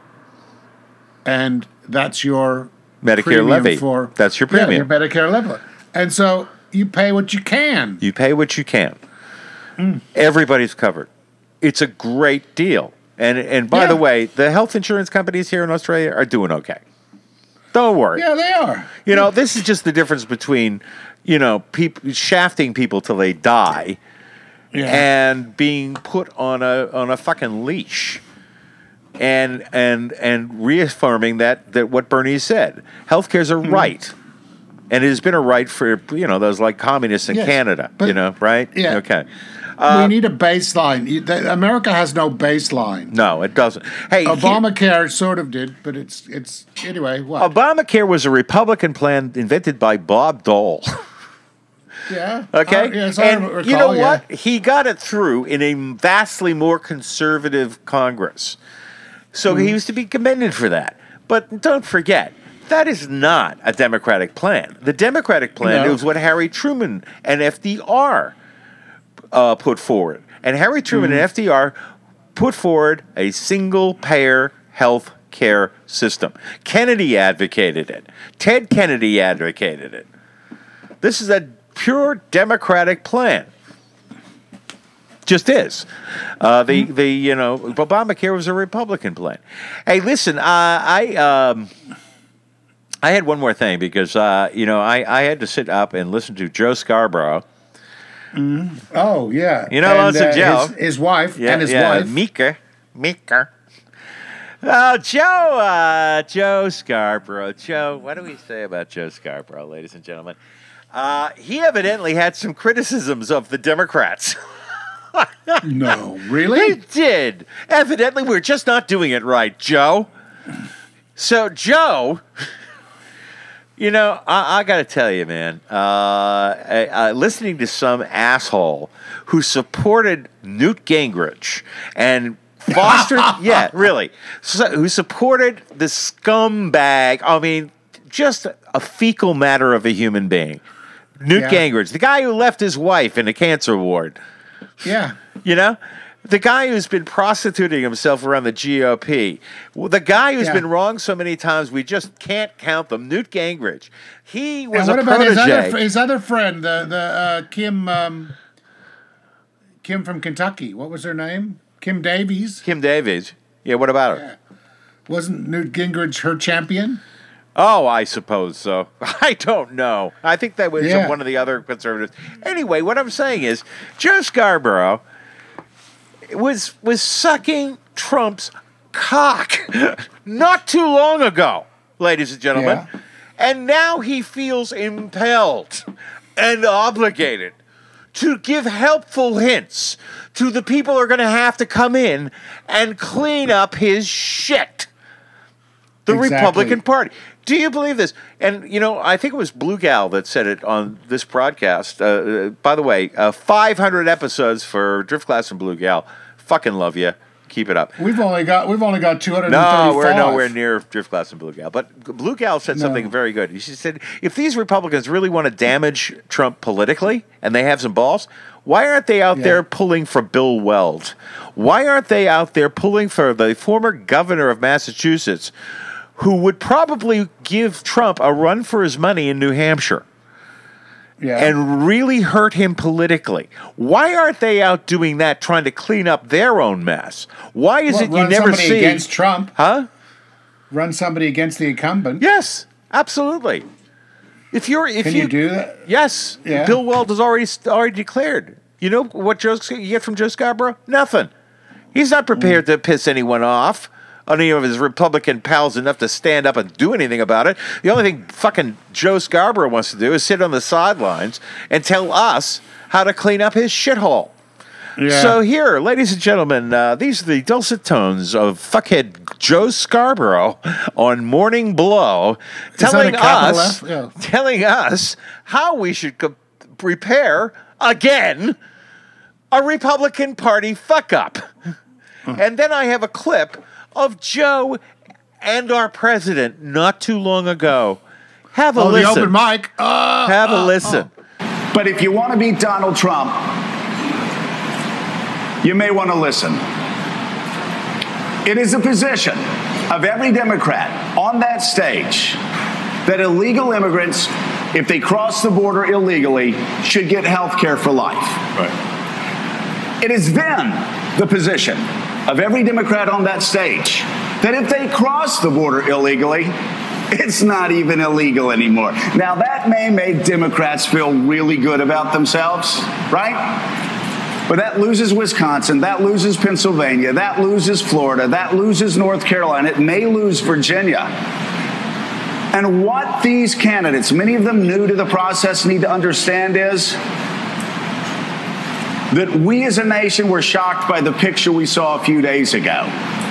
and that's your Medicare premium levy. For, That's your Yeah, premium. your Medicare levy. And so you pay what you can. You pay what you can. Everybody's covered. It's a great deal. And and by Yeah. the way, the health insurance companies here in Australia are doing okay. Don't worry. Yeah, they are. You know, this is just the difference between, you know, people shafting people till they die Yeah. and being put on a on a fucking leash. And and and reaffirming that that what Bernie said, healthcare's a right. and it has been a right for, you know, those like communists in Yes, Canada, but- you know, right? Yeah. Okay. we need a baseline. You- the- America has no baseline. No, it doesn't. Hey, here- Obamacare sort of did, but it's it's anyway. What? Obamacare was a Republican plan invented by Bob Dole. yeah. Okay? Uh, yes, I and recall, you know yeah. what? He got it through in a vastly more conservative Congress. So Mm-hmm. he was to be commended for that. But don't forget, that is not a Democratic plan. The Democratic plan No. was what Harry Truman and F D R uh, put forward. And Harry Truman Mm-hmm. and F D R put forward a single-payer health care system. Kennedy advocated it. Ted Kennedy advocated it. This is a pure Democratic plan. Just is. Uh, the the you know Obamacare was a Republican plan. Hey, listen, uh, I um, I had one more thing because uh, you know I, I had to sit up and listen to Joe Scarborough. Oh yeah. You know, and, lots of uh, Joe. His, his wife Yeah, and his yeah, wife. Mika, Mika. Oh, Joe, uh, Joe Scarborough. Joe, what do we say about Joe Scarborough, ladies and gentlemen? Uh, he evidently had some criticisms of the Democrats. No, He really? did. Evidently, we're just not doing it right, Joe. So, Joe, you know, I, I got to tell you, man, uh, I, I, listening to some asshole who supported Newt Gingrich and fostered, yeah, really, so, who supported the scumbag, I mean, just a fecal matter of a human being. Newt Yeah. Gingrich, the guy who left his wife in a cancer ward. Yeah. You know, the guy who's been prostituting himself around the G O P, well, the guy who's Yeah. been wrong so many times we just can't count them. Newt Gingrich, he was And what a about his protege. other his other friend, the the uh, Kim um, Kim from Kentucky? What was her name? Kim Davies. Kim Davies. Yeah, what about her? Wasn't Newt Gingrich her champion? Oh, I suppose so. I don't know. I think that was Yeah. one of the other conservatives. Anyway, what I'm saying is, Joe Scarborough was was sucking Trump's cock not too long ago, ladies and gentlemen. Yeah. And now he feels impelled and obligated to give helpful hints to the people who are going to have to come in and clean up his shit. The Exactly. Republican Party. Do you believe this? And, you know, I think it was Blue Gal that said it on this broadcast. Uh, uh, by the way, uh, five hundred episodes for Drift Class and Blue Gal. Fucking love you. Keep it up. We've only got we've only got two hundred No, thirty-five. we're nowhere near Drift Class and Blue Gal. But Blue Gal said something No. very good. She said, if these Republicans really want to damage Trump politically, and they have some balls, why aren't they out Yeah. there pulling for Bill Weld? Why aren't they out there pulling for the former governor of Massachusetts, who would probably give Trump a run for his money in New Hampshire? Yeah. And really hurt him politically. Why aren't they out doing that, trying to clean up their own mess? Why is Well, it you run never somebody see against Trump? Huh? Run somebody against the incumbent. Yes, absolutely. If you're, if Can you, you do that? yes, Yeah. Bill Weld has already already declared. You know what Joe, you get from Joe Scarborough? Nothing. He's not prepared to piss anyone off. Any of his Republican pals enough to stand up and do anything about it. The only thing fucking Joe Scarborough wants to do is sit on the sidelines and tell us how to clean up his shithole. Yeah. So here, ladies and gentlemen, uh, these are the dulcet tones of fuckhead Joe Scarborough on Morning Blow, that telling a capital us, F? Yeah. telling us how we should co- prepare again a Republican Party fuck up. And then I have a clip of Joe and our president not too long ago. Have a Oh, the listen. open mic. Uh, Have a uh, listen. But if you want to beat Donald Trump, you may want to listen. It is a position of every Democrat on that stage that illegal immigrants, if they cross the border illegally, should get health care for life. Right. It has been the position of every Democrat on that stage that if they cross the border illegally, it's not even illegal anymore. Now, that may make Democrats feel really good about themselves, right? But that loses Wisconsin, that loses Pennsylvania, that loses Florida, that loses North Carolina, it may lose Virginia. And what these candidates, many of them new to the process, need to understand is that we as a nation were shocked by the picture we saw a few days ago.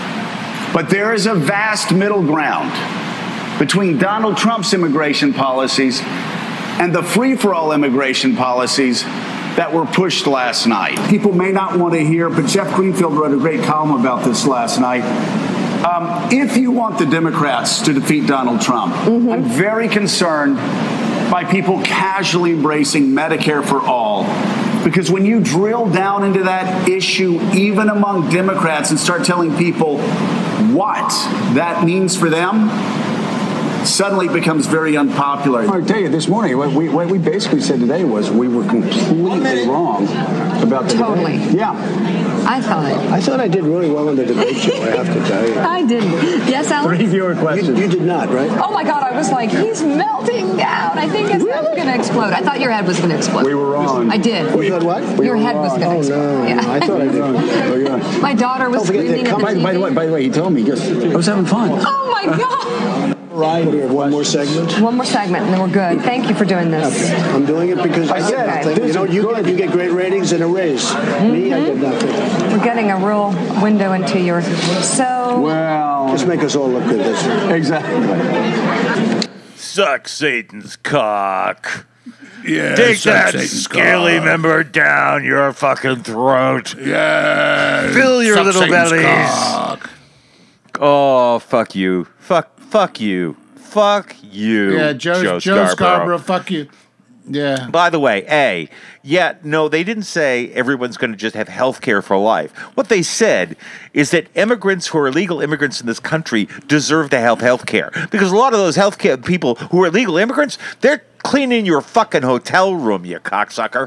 But there is a vast middle ground between Donald Trump's immigration policies and the free-for-all immigration policies that were pushed last night. People may not want to hear, but Jeff Greenfield wrote a great column about this last night. Um, if you want the Democrats to defeat Donald Trump, mm-hmm. I'm very concerned by people casually embracing Medicare for all. Because when you drill down into that issue, even among Democrats, and start telling people what that means for them, suddenly it becomes very unpopular. I'll tell you, this morning, what we, what we basically said today was we were completely wrong about the Totally. debate. Yeah. I thought. I thought I did really well in the debate show, I have to tell you. I didn't. Yes, Alan? Three viewer questions. You, you did not, right? Oh, my God. I was like, he's melting down. I think his head's going to explode. I thought your head was going to explode. We were wrong. I did. We thought what? Your We head was going to Oh, explode. no. Yeah. I thought I did. Oh, yeah. My daughter was Don't forget screaming that at the By, T V. by the way, by the way, he told me just I was having fun. Oh, my God. Right. We have one more segment. One more segment, and then we're good. Thank you for doing this. Okay. I'm doing it because I, I get said, nothing. You know, you get, you get great ratings and a raise. Mm-hmm. Me, I get nothing. We're getting a real window into your... So... Well... Just make us all look good this way. Exactly. Suck Satan's cock. Yeah, Take suck that Satan's scaly cock. member down your fucking throat. Yeah. Fill your suck little Satan's bellies. cock. Oh, fuck you. Fuck, fuck you. Fuck you. Yeah, Joe, Joe, Joe Scarborough. Scarborough, fuck you. Yeah. By the way, A, yeah, no, they didn't say everyone's going to just have health care for life. What they said is that immigrants who are legal immigrants in this country deserve to have health care. Because a lot of those health care people who are legal immigrants, they're cleaning your fucking hotel room, you cocksucker.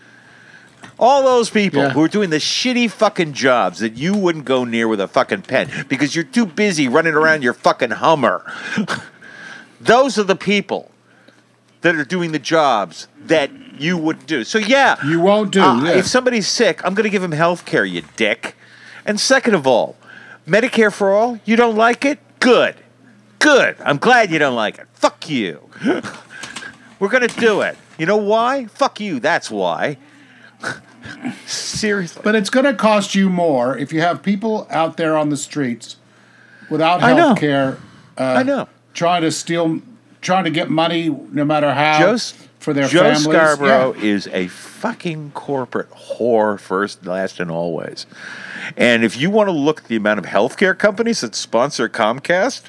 All those people Yeah. who are doing the shitty fucking jobs that you wouldn't go near with a fucking pen because you're too busy running around your fucking Hummer. Those are the people that are doing the jobs that you wouldn't do. So, yeah. You won't do, uh, yeah. If somebody's sick, I'm going to give him health care, you dick. And second of all, Medicare for all, you don't like it? Good. Good. I'm glad you don't like it. Fuck you. We're going to do it. You know why? Fuck you. That's why. Seriously. But it's going to cost you more if you have people out there on the streets without I know. health care. Uh, I know. Trying to steal, trying to get money no matter how Joe, for their Joe families. Scarborough Yeah. is a fucking corporate whore first, last, and always. And if you want to look at the amount of healthcare companies that sponsor Comcast,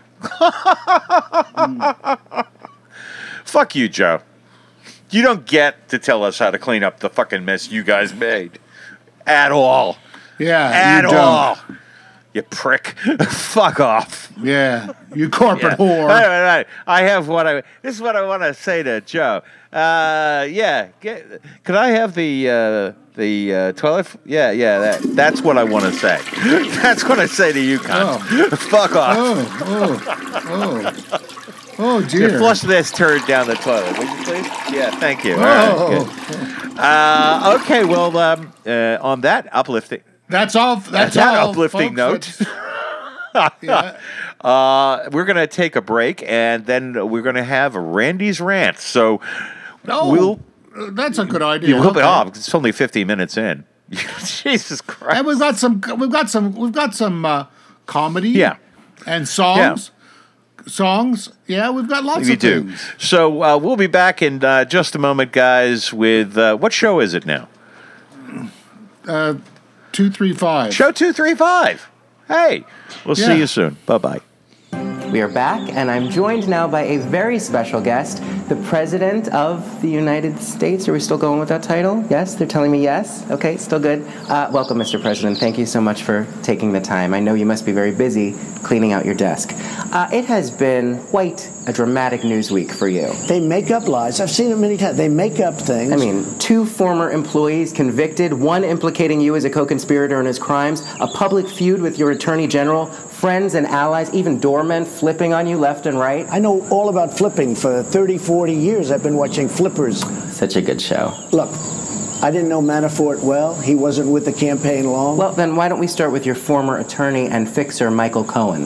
fuck you, Joe. You don't get to tell us how to clean up the fucking mess you guys made. At all. Yeah. At you don't. all. You prick. Fuck off. Yeah. You corporate Yeah. whore. All right, all right. I have what I. This is what I want to say to Joe. Uh, yeah. Get, could I have the uh, the uh, toilet? F- yeah, yeah. That that's what I want to say. That's what I say to you, cunt. Oh. Fuck off. Oh, oh, oh. Oh, dear. Yeah, flush this turd down the toilet, will you please? Yeah, thank you. All Oh. right, good. Uh, okay, well, um, uh, on that uplifting. That's all. That's that all. uplifting folks. note. Yeah. Uh, we're going to take a break, and then we're going to have Randy's rant. So No, we'll that's a good idea. we'll be Okay. off. It's only fifty minutes in. Jesus Christ! And we've got some. We've got some. We've got some uh, comedy. Yeah. And songs. Songs. Yeah, we've got lots We of do. things. So uh, we'll be back in uh, just a moment, guys. With uh, what show is it now? Uh, two, three, five. Show two, three, five. Hey, we'll Yeah. see you soon. Bye bye. We are back, and I'm joined now by a very special guest, the President of the United States. Are we still going with that title? Yes? They're telling me yes? Okay, still good. Uh, welcome, Mister President. Thank you so much for taking the time. I know you must be very busy cleaning out your desk. Uh, it has been quite a dramatic news week for you. They make up lies. I've seen it many times. They make up things. I mean, two former employees convicted, one implicating you as a co-conspirator in his crimes, a public feud with your attorney general, friends and allies, even doormen flipping on you left and right. I know all about flipping. For thirty, forty years, I've been watching Flippers. Such a good show. Look, I didn't know Manafort well. He wasn't with the campaign long. Well, then why don't we start with your former attorney and fixer, Michael Cohen?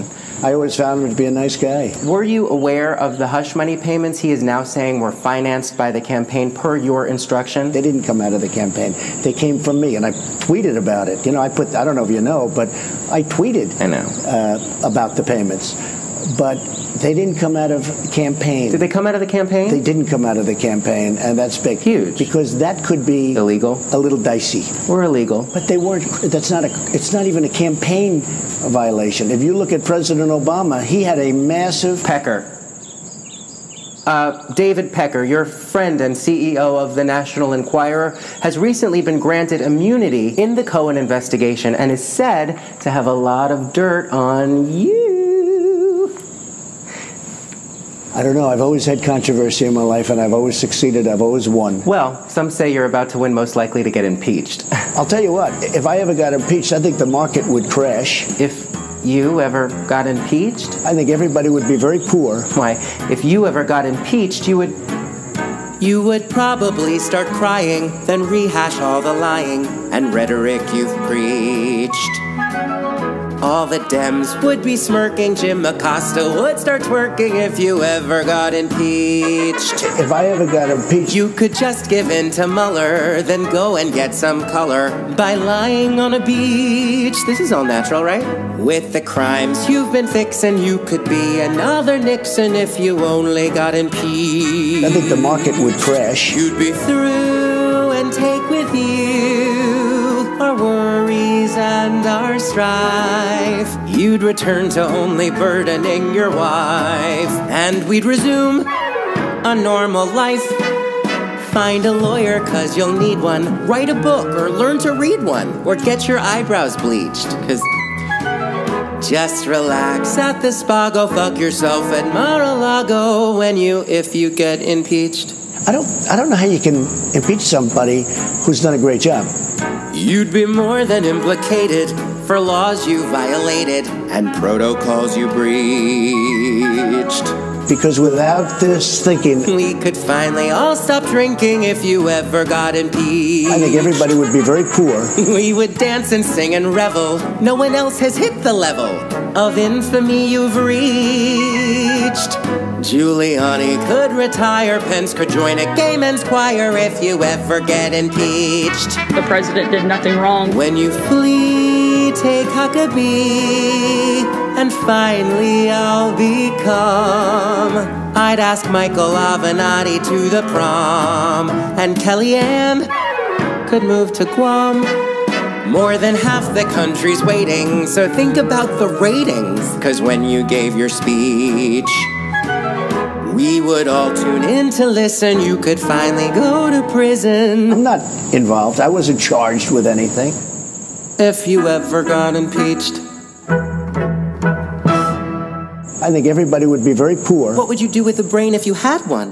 I always found him to be a nice guy. Were you aware of the hush money payments he is now saying were financed by the campaign per your instruction? They didn't come out of the campaign. They came from me, and I tweeted about it. You know, I put, I don't know if you know, but I tweeted I know. Uh, about the payments. But they didn't come out of campaign. Did they come out of the campaign? They didn't come out of the campaign, and that's big. Huge. Because that could be illegal. A little dicey. Or illegal. But they weren't. That's not a. It's not even a campaign violation. If you look at President Obama, he had a massive. Pecker. Uh, David Pecker, your friend and C E O of the National Enquirer, has recently been granted immunity in the Cohen investigation and is said to have a lot of dirt on you. I don't know. I've always had controversy in my life, and I've always succeeded. I've always won. Well, some say you're about to win, most likely to get impeached. I'll tell you what. If I ever got impeached, I think the market would crash. If you ever got impeached? I think everybody would be very poor. Why, if you ever got impeached, you would... You would probably start crying, then rehash all the lying and rhetoric you've preached. All the Dems would be smirking, Jim Acosta would start twerking if you ever got impeached. If I ever got impeached... You could just give in to Mueller, then go and get some color by lying on a beach. This is all natural, right? With the crimes you've been fixing, you could be another Nixon if you only got impeached. I think the market would crash. You'd be through and take with you our worries and our strife. You'd return to only burdening your wife, and we'd resume a normal life. Find a lawyer, cause you'll need one. Write a book, or learn to read one. Or get your eyebrows bleached, cause just relax at the spa. Go fuck yourself at Mar-a-Lago when you, if you get impeached. I don't, I don't know how you can impeach somebody who's done a great job. You'd be more than implicated for laws you violated and protocols you breached. Because without this thinking... We could finally all stop drinking if you ever got impeached. I think everybody would be very poor. We would dance and sing and revel. No one else has hit the level of infamy you've reached. Giuliani could retire, Pence could join a gay men's choir if you ever get impeached. The president did nothing wrong. When you flee, take Huckabee, and finally I'll be calm. I'd ask Michael Avenatti to the prom, and Kellyanne could move to Guam. More than half the country's waiting, so think about the ratings, cause when you gave your speech, we would all tune in to listen. You could finally go to prison. I'm not involved. I wasn't charged with anything. If you ever got impeached. I think everybody would be very poor. What would you do with a brain if you had one?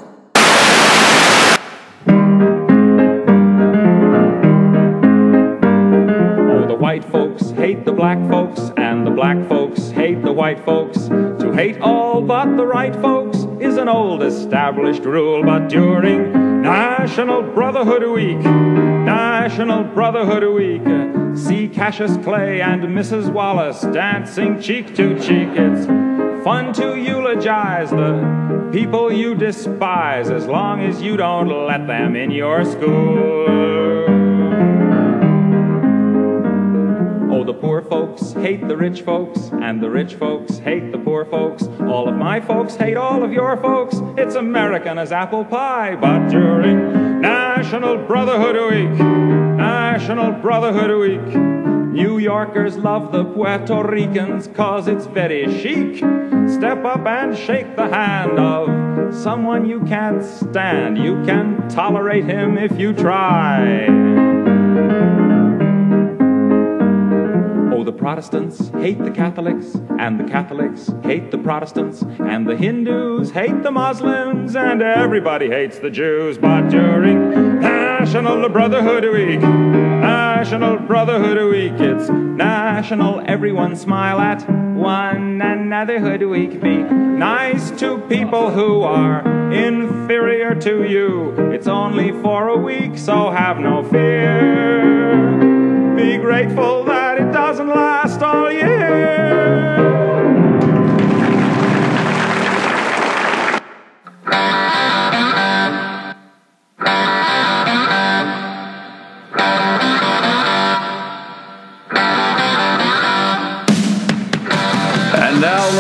Oh, the white folks hate the black folks, and the black folks hate the white folks. To hate all but the right folks is an old established rule, but during National Brotherhood Week, National Brotherhood Week, see Cassius Clay and Missus Wallace dancing cheek to cheek. It's fun to eulogize the people you despise, as long as you don't let them in your school. Oh, the poor folks hate the rich folks, and the rich folks hate the poor folks. All of my folks hate all of your folks. It's American as apple pie. But during National Brotherhood Week, National Brotherhood Week, New Yorkers love the Puerto Ricans cause it's very chic. Step up and shake the hand of someone you can't stand. You can tolerate him if you try. Oh, the Protestants hate the Catholics, and the Catholics hate the Protestants, and the Hindus hate the Muslims, and everybody hates the Jews. But during National Brotherhood Week, National Brotherhood Week, it's National Everyone Smile at One Another Hood Week. Be nice to people who are inferior to you. It's only for a week, so have no fear. Be grateful that it doesn't last all year.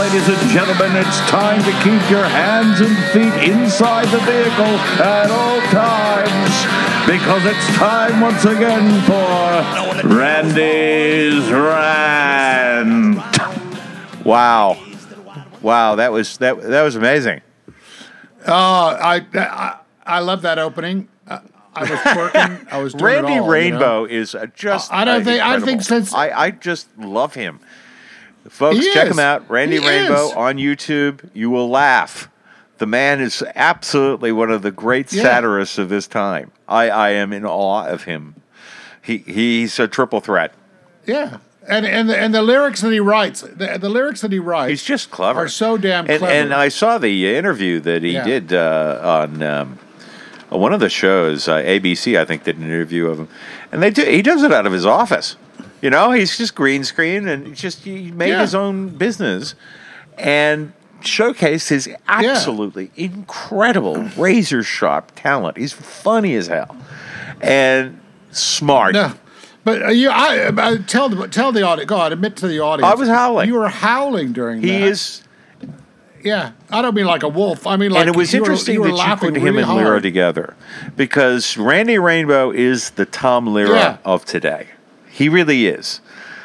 ladies and gentlemen, it's time to keep your hands and feet inside the vehicle at all times, because it's time once again for Randy's Rant. Wow. Wow, that was that that was amazing. Oh, I, I I love that opening. Uh, I was twerking. I was doing Randy it all, Rainbow you know? is uh, just. I don't uh, think. I incredible. think since I, I just love him. Folks, He check is. him out. Randy He Rainbow is. on YouTube. You will laugh. The man is absolutely one of the great Yeah. satirists of this time. I, I am in awe of him. He he's a triple threat. yeah, and and the, and the lyrics that he writes, the, the lyrics that he writes, He's just clever. are so damn And, clever. and I saw the interview that he Yeah. did uh, on um, one of the shows. Uh, A B C, I think, did an interview of him, and they do, he does it out of his office. You know, he's just green screen and he just he made Yeah. his own business and showcased his absolutely incredible razor sharp talent. He's funny as hell and smart. No. But uh, you, I, I tell the tell the audience. Go on, admit to the audience. I was howling. You were howling during He that. is. Yeah, I don't mean like a wolf. I mean like. And it was you were- interesting you were that you laughing put him really and Lyra hard. together, because Randy Rainbow is the Tom Lyra Yeah. of today. He really is.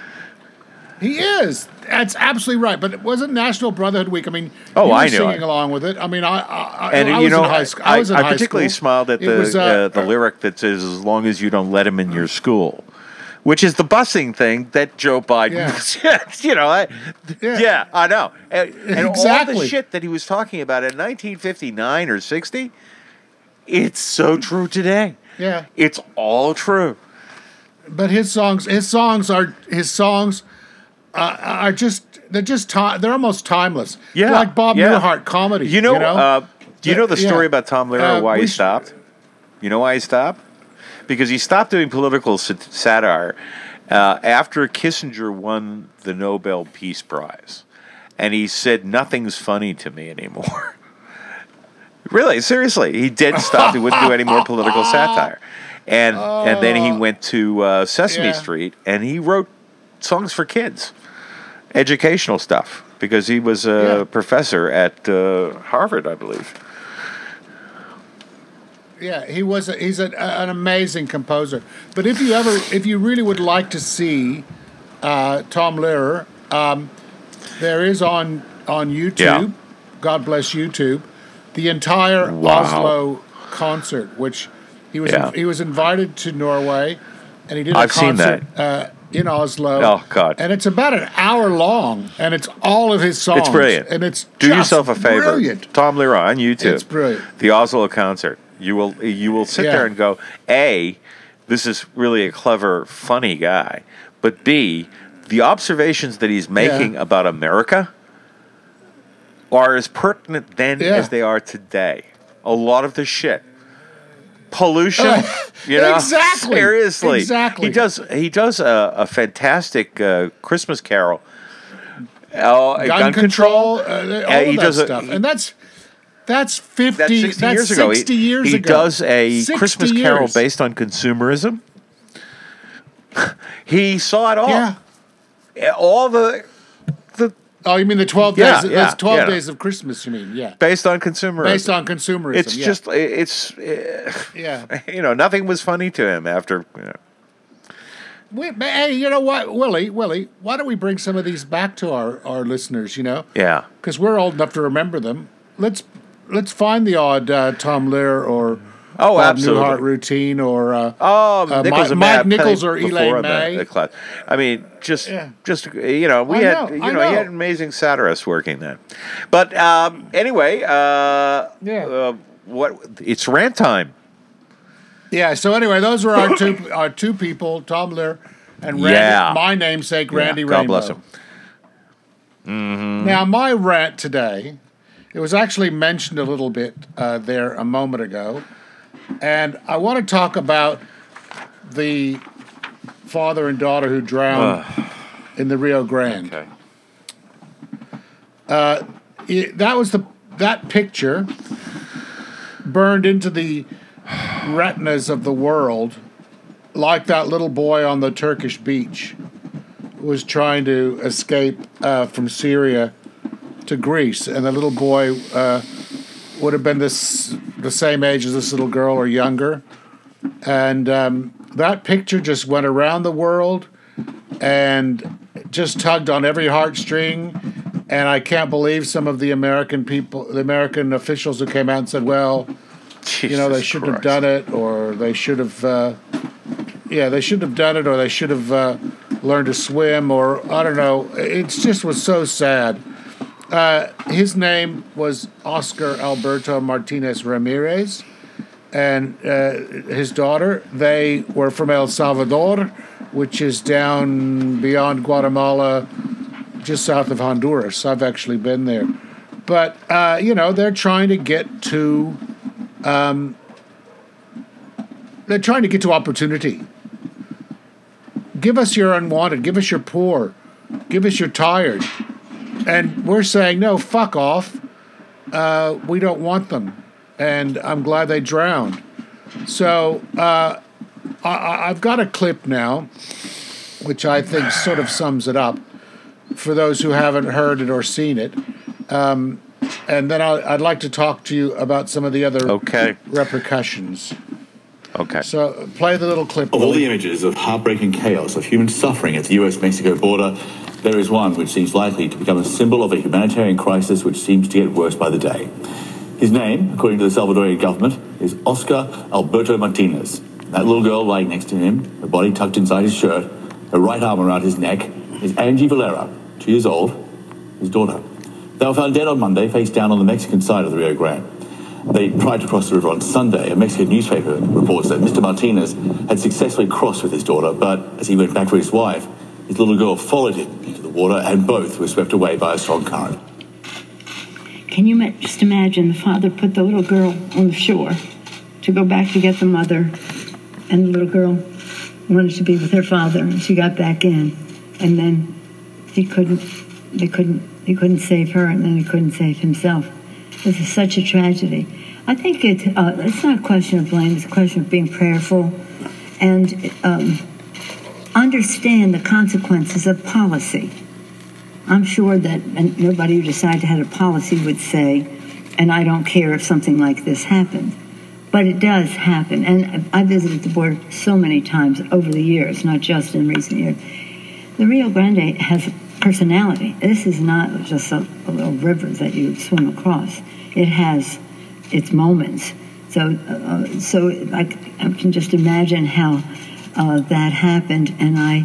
He is. That's absolutely right. But it wasn't National Brotherhood Week. I mean, Oh, you were I know singing it. along with it. I mean, I, I, And I you was know, in high school. I, I was in I high particularly school. smiled at It the was, uh, uh, the lyric that says "as long as you don't let him in your school," which is the busing thing that Joe Biden. you know, I, yeah. I know, and, and all the Exactly. shit that he was talking about in nineteen fifty-nine or sixty, it's so true today. Yeah. It's all true. But his songs, his songs are his songs uh, are just they're just ti- they're almost timeless. Yeah, like Bob yeah. Newhart comedy. You know, you know? uh, do you know the Yeah. story about Tom Lehrer, Uh, why we he sh- stopped? You know why he stopped? Because he stopped doing political sat- satire uh, after Kissinger won the Nobel Peace Prize. And he said, nothing's funny to me anymore. Really, seriously. He did stop. He wouldn't do any more political satire. And and then he went to uh, Sesame Yeah. Street, and he wrote songs for kids, educational stuff, because he was a Yeah. professor at uh, Harvard, I believe. Yeah, he was. A, he's a, an amazing composer. But if you ever, if you really would like to see uh, Tom Lehrer, um, there is on on YouTube. Yeah. God bless YouTube. The entire Wow. Oslo concert, which he was Yeah. he was invited to Norway, and he did a I've seen concert uh, in Oslo. Oh, God. And it's about an hour long, and it's all of his songs. It's brilliant. and it's Do just yourself a favor. Brilliant. Tom Lehrer on YouTube. It's brilliant. The Oslo concert. You will you will sit Yeah. there and go, A, this is really a clever, funny guy. But B, the observations that he's making Yeah. about America are as pertinent then Yeah. as they are today. A lot of the shit. Pollution, you know, Exactly. seriously. Exactly. He does. He does a, a fantastic uh, Christmas Carol. Oh, gun, gun, control, uh, all Uh, he of that does a- stuff, he- and that's that's fifty. That's sixty years ago. sixty he, years he ago. does a sixty Christmas Carol years. based on consumerism. He saw it all. Yeah. All the the Oh, you mean the twelve Yeah, days? yeah, That's twelve yeah. days of Christmas. You mean? Yeah. based on consumerism. Based on consumerism. It's yeah. just it's uh, yeah. you know, nothing was funny to him after. You know. We, but hey, you know what, Willie? Willie, why don't we bring some of these back to our, our listeners? You know, Yeah. because we're old enough to remember them. Let's let's find the odd uh, Tom Lehrer or Oh, Bob absolutely. Newhart routine or uh, Oh, uh, Nichols Mi- and Mike Matt Nichols played or before Elaine in the- May. the class. I mean, just, Yeah. just you know, we I had, know, you I know, he know. had amazing satirists working then. But um, anyway, uh, Yeah. uh, what? It's rant time. Yeah. So anyway, those were our two our two people, Tom Lehrer and Randy, Yeah. my namesake, Randy Yeah, God Rainbow. bless him. Mm-hmm. Now, my rant today, it was actually mentioned a little bit uh, there a moment ago, and I want to talk about the father and daughter who drowned in the Rio Grande. Okay. Uh, it- that was the that picture burned into the retinas of the world, like that little boy on the Turkish beach who was trying to escape uh, from Syria to Greece, and the little boy uh, would have been this the same age as this little girl or younger. And um, that picture just went around the world and just tugged on every heartstring. And I can't believe some of the American people, the American officials who came out and said, well, Jesus you know, they shouldn't Christ. have done it, or they should have, uh, yeah, they shouldn't have done it, or they should have uh, learned to swim, or I don't know. It just was so sad. Uh, his name was Oscar Alberto Martinez Ramirez, and uh, his daughter, they were from El Salvador, which is down beyond Guatemala, just south of Honduras. I've actually been there. But, uh, you know, they're trying to get to, um, they're trying to get to opportunity. Give us your unwanted. Give us your poor. Give us your tired. And we're saying, no, fuck off. Uh, we don't want them. And I'm glad they drowned. So uh, I, I've got a clip now, which I think sort of sums it up for those who haven't heard it or seen it. Um, and then I'll, I'd like to talk to you about some of the other okay. repercussions. Okay. So play the little clip. Of all the images of heartbreaking chaos, of human suffering at the U S Mexico border, there is one which seems likely to become a symbol of a humanitarian crisis which seems to get worse by the day. His name, according to the Salvadorian government, is Oscar Alberto Martinez. That little girl lying next to him, her body tucked inside his shirt, her right arm around his neck, is Angie Valera, two years old, his daughter. They were found dead on Monday, face down on the Mexican side of the Rio Grande. They tried to cross the river on Sunday. A Mexican newspaper reports that Mister Martinez had successfully crossed with his daughter, but as he went back for his wife, his little girl followed him into the water, and both were swept away by a strong current. Can you ma- just imagine the father put the little girl on the shore to go back to get the mother, and the little girl wanted to be with her father, and she got back in, and then he couldn't, they couldn't, he couldn't save her, and then he couldn't save himself. This is such a tragedy. I think it, uh, it's not a question of blame, it's a question of being prayerful and um, understand the consequences of policy. I'm sure that nobody who decided to have a policy would say, and I don't care if something like this happened. But it does happen. And I visited the border so many times over the years, not just in recent years. The Rio Grande has personality. This is not just a, a little river that you swim across. It has its moments. So, uh, so I, I can just imagine how uh, that happened, and I,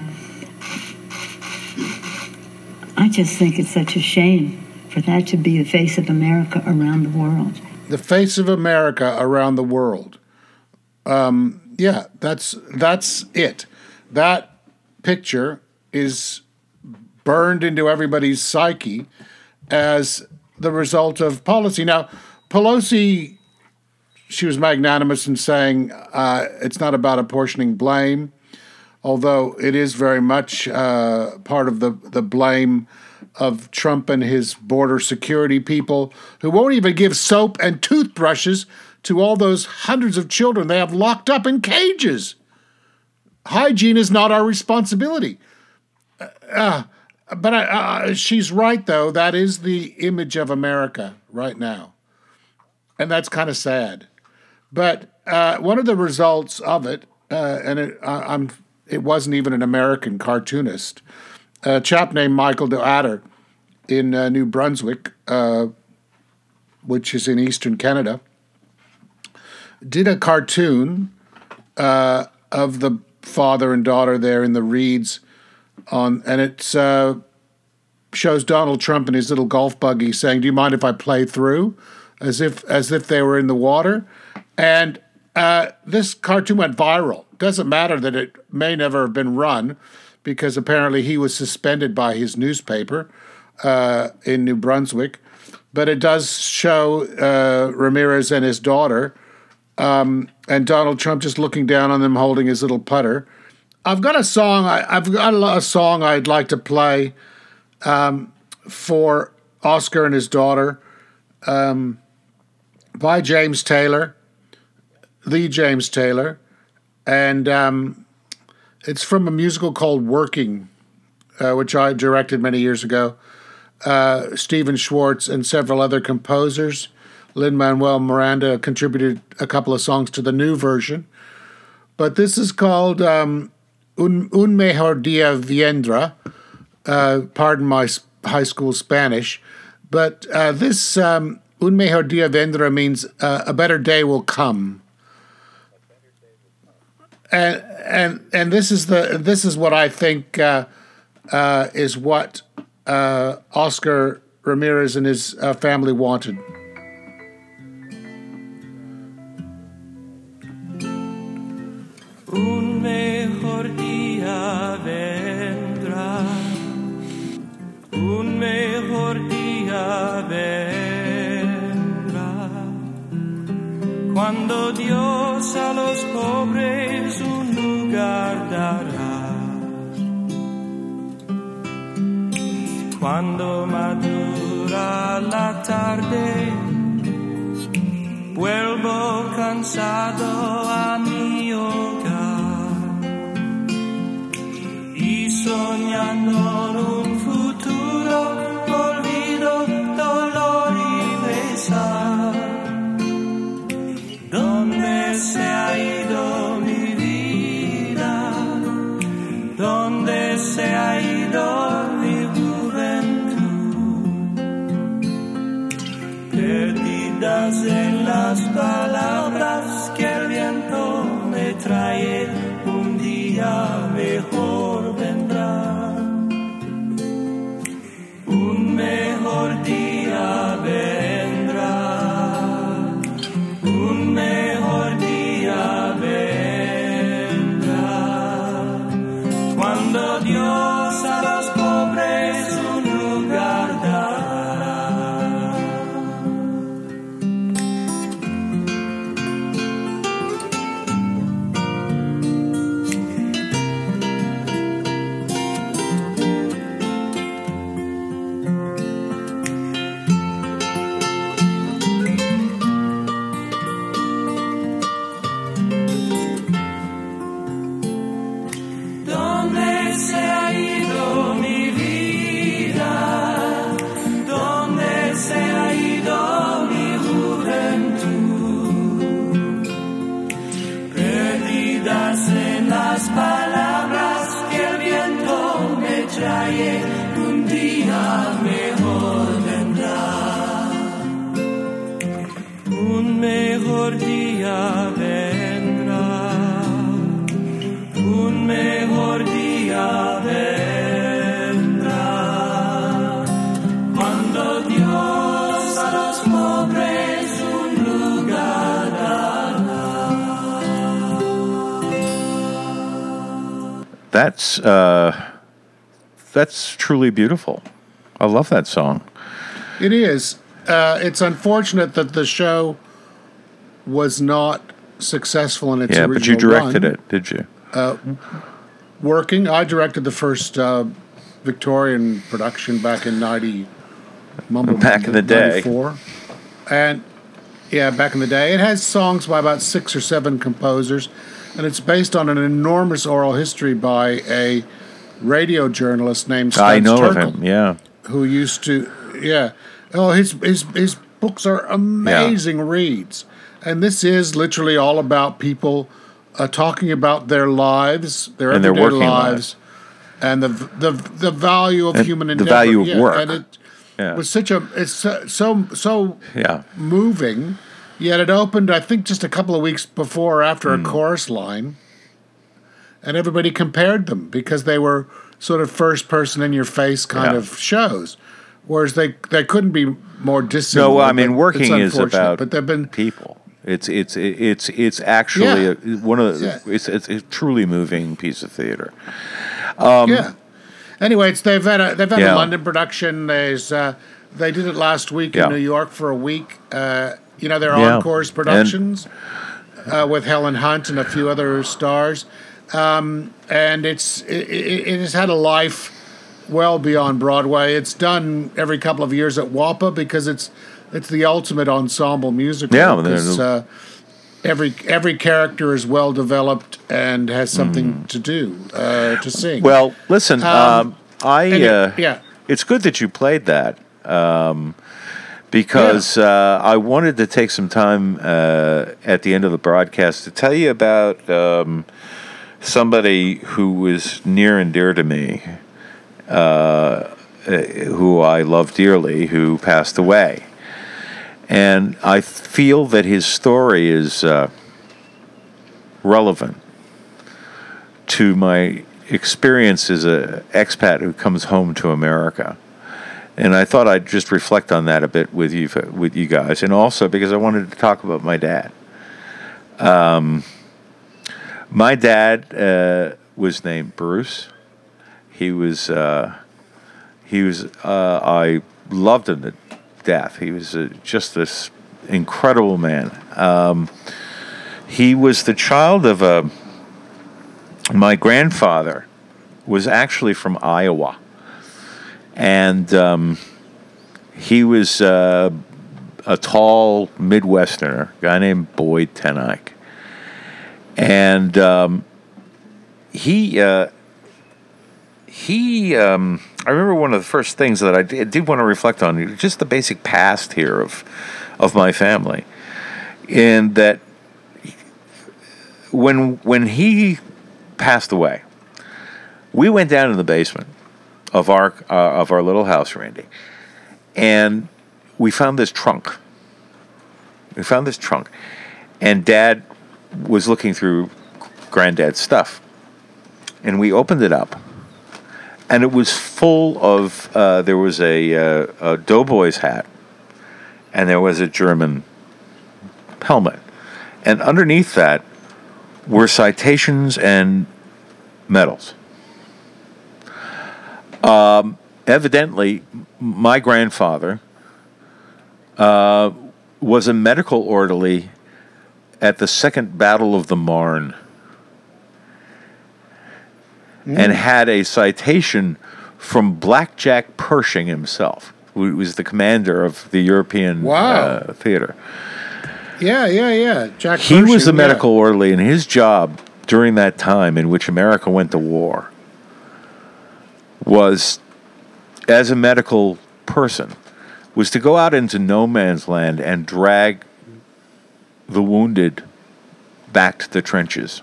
I just think it's such a shame for that to be the face of America around the world. The face of America around the world. Um, yeah, that's that's it. That picture is burned into everybody's psyche as the result of policy. Now, Pelosi, she was magnanimous in saying uh, it's not about apportioning blame, although it is very much uh, part of the, the blame of Trump and his border security people who won't even give soap and toothbrushes to all those hundreds of children they have locked up in cages. Hygiene is not our responsibility. Uh, but I, uh, she's right, though. That is the image of America right now. And that's kind of sad. But uh, one of the results of it, uh, and it, uh, I'm, it wasn't even an American cartoonist, a chap named Michael DeAtter in uh, New Brunswick, uh, which is in eastern Canada, did a cartoon uh, of the father and daughter there in the reeds, on, and it uh, shows Donald Trump in his little golf buggy saying, "Do you mind if I play through?" As if as if they were in the water. And uh, this cartoon went viral. Doesn't matter that it may never have been run, because apparently he was suspended by his newspaper uh, in New Brunswick. But it does show uh, Ramirez and his daughter, um, and Donald Trump just looking down on them holding his little putter. I've got a song, I, I've got a, a song I'd like to play um, for Oscar and his daughter um, by James Taylor, the James Taylor, and um, it's from a musical called Working, uh, which I directed many years ago. uh, Stephen Schwartz, and several other composers. Lin-Manuel Miranda contributed a couple of songs to the new version. But this is called um, Un, Un Mejor Día Vendrá. Uh, pardon my high school Spanish. But uh, this um, Un Mejor Día Vendrá means uh, a better day will come. And and and this is the this is what I think uh, uh, is what uh, Oscar Ramirez and his uh, family wanted. Un mejor día vendrá, un mejor día vendrá, cuando Dios a los pobres un lugar dará, cuando madura la tarde, vuelvo cansado a mi hogar. Soñando un futuro, olvido, dolor y pesar. ¿Dónde se ha ido mi vida? ¿Dónde se ha ido mi juventud? Perdidas en las palabras que el viento me trae, un día mejor vendrá. Un mejor día vendrá, un mejor día vendrá, cuando Dios a los pobres un lugar dará. Palabras que el viento me trae, un día mejor vendrá. Un mejor día vendrá, un mejor día vendrá, cuando Dios a los pobres un lugar dará. That's uh, that's truly beautiful. I love that song. It is. Uh, it's unfortunate that the show was not successful in its yeah, original but you directed run. it, did you? Uh, working, I directed the first uh, Victorian production back in ninety. Mumble, back in the day. ninety-four. And yeah, back in the day, it has songs by about six or seven composers. And it's based on an enormous oral history by a radio journalist named Studs I know Terkel, of him, yeah. who used to, yeah. Oh, his his his books are amazing yeah. reads, and this is literally all about people uh, talking about their lives, their and everyday their working lives, lives, and the the the value of and human the endeavor. value of yeah, work. And it yeah. was such a it's so so, so yeah. moving. Yet it opened, I think, just a couple of weeks before or after mm. a chorus line. And everybody compared them because they were sort of first-person, in-your-face kind yeah. of shows, whereas they they couldn't be more dissimilar. No, well, I mean, working is about but they've been people. It's it's it's it's actually yeah. a, one of the, yeah. it's, it's a truly moving piece of theater. Um, yeah. Anyway, it's they've had a they've had yeah. a London production. There's uh, they did it last week yeah. in New York for a week. Uh, you know, their yeah. Encores productions uh, with Helen Hunt and a few other stars. Um, and it's it, it has had a life well beyond Broadway. It's done every couple of years at WAPA because it's it's the ultimate ensemble musical. Yeah, because uh, every every character is well developed and has something mm. to do uh, to sing. Well, listen, um, um, I it, uh, yeah. it's good that you played that. Um, Because uh, I wanted to take some time uh, at the end of the broadcast to tell you about um, somebody who was near and dear to me, uh, who I love dearly, who passed away. And I feel that his story is uh, relevant to my experience as an expat who comes home to America. And I thought I'd just reflect on that a bit with you, with you guys, and also because I wanted to talk about my dad. Um, my dad uh, was named Bruce. He was, uh, he was. Uh, I loved him to death. He was uh, just this incredible man. Um, he was the child of a. My grandfather was actually from Iowa. And um, he was uh, a tall Midwesterner, a guy named Boyd Ten Eyck. And um, he, uh, he, um, I remember one of the first things that I did, did want to reflect on, just the basic past here of, of my family. And that when, when he passed away, we went down in the basement of our uh, of our little house, Randy, and we found this trunk. We found this trunk, and Dad was looking through Granddad's stuff, and we opened it up, and it was full of. Uh, there was a, uh, a Doughboys hat, and there was a German helmet, and underneath that were citations and medals. Um, evidently, my grandfather uh, was a medical orderly at the Second Battle of the Marne mm. and had a citation from Blackjack Pershing himself, who was the commander of the European wow. uh, theater. Yeah, yeah, yeah. Jack he Pershing, was a medical yeah. orderly, and his job during that time in which America went to war was, as a medical person, was to go out into no man's land and drag the wounded back to the trenches.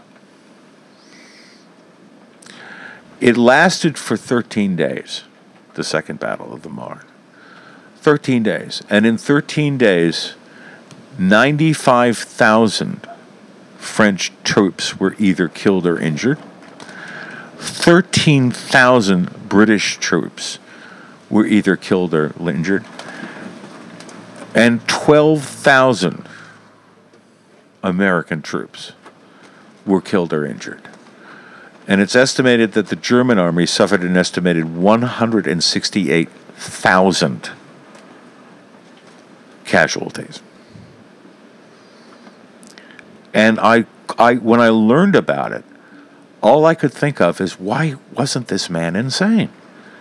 It lasted for thirteen days, the Second Battle of the Marne. thirteen days. And in thirteen days, ninety-five thousand French troops were either killed or injured. thirteen thousand British troops were either killed or injured. And twelve thousand American troops were killed or injured. And it's estimated that the German army suffered an estimated one hundred sixty-eight thousand casualties. And I, I, when I learned about it, all I could think of is, why wasn't this man insane?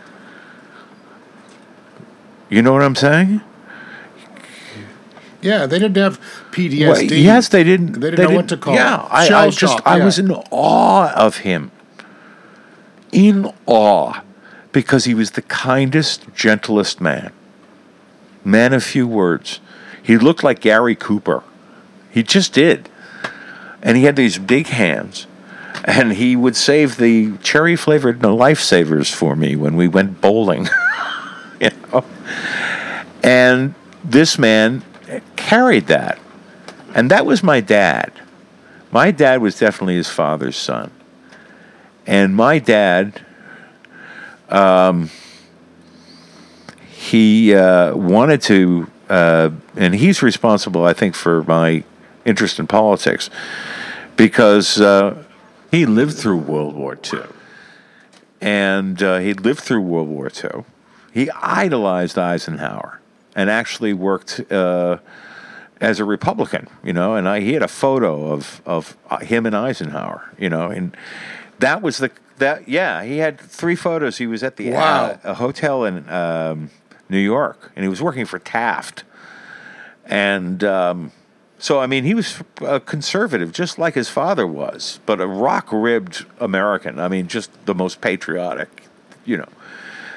You know what I'm saying? Yeah, they didn't have P T S D. Well, yes, they didn't. They didn't they know didn't, what to call yeah, it. I, Shell I just, shock, I yeah. was in awe of him. In awe, because he was the kindest, gentlest man. Man of few words. He looked like Gary Cooper. He just did. And he had these big hands. And he would save the cherry-flavored lifesavers for me when we went bowling. You know? And this man carried that. And that was my dad. My dad was definitely his father's son. And my dad, um, he uh, wanted to, uh, and he's responsible, I think, for my interest in politics, because uh, he lived through World War Two. And uh, he lived through World War Two. He idolized Eisenhower and actually worked uh, as a Republican, you know, and I, he had a photo of, of him and Eisenhower, you know, and that was the, that yeah, he had three photos. He was at the Wow. uh, a hotel in um, New York, and he was working for Taft. And um, so, I mean, he was a conservative, just like his father was, but a rock-ribbed American. I mean, just the most patriotic, you know.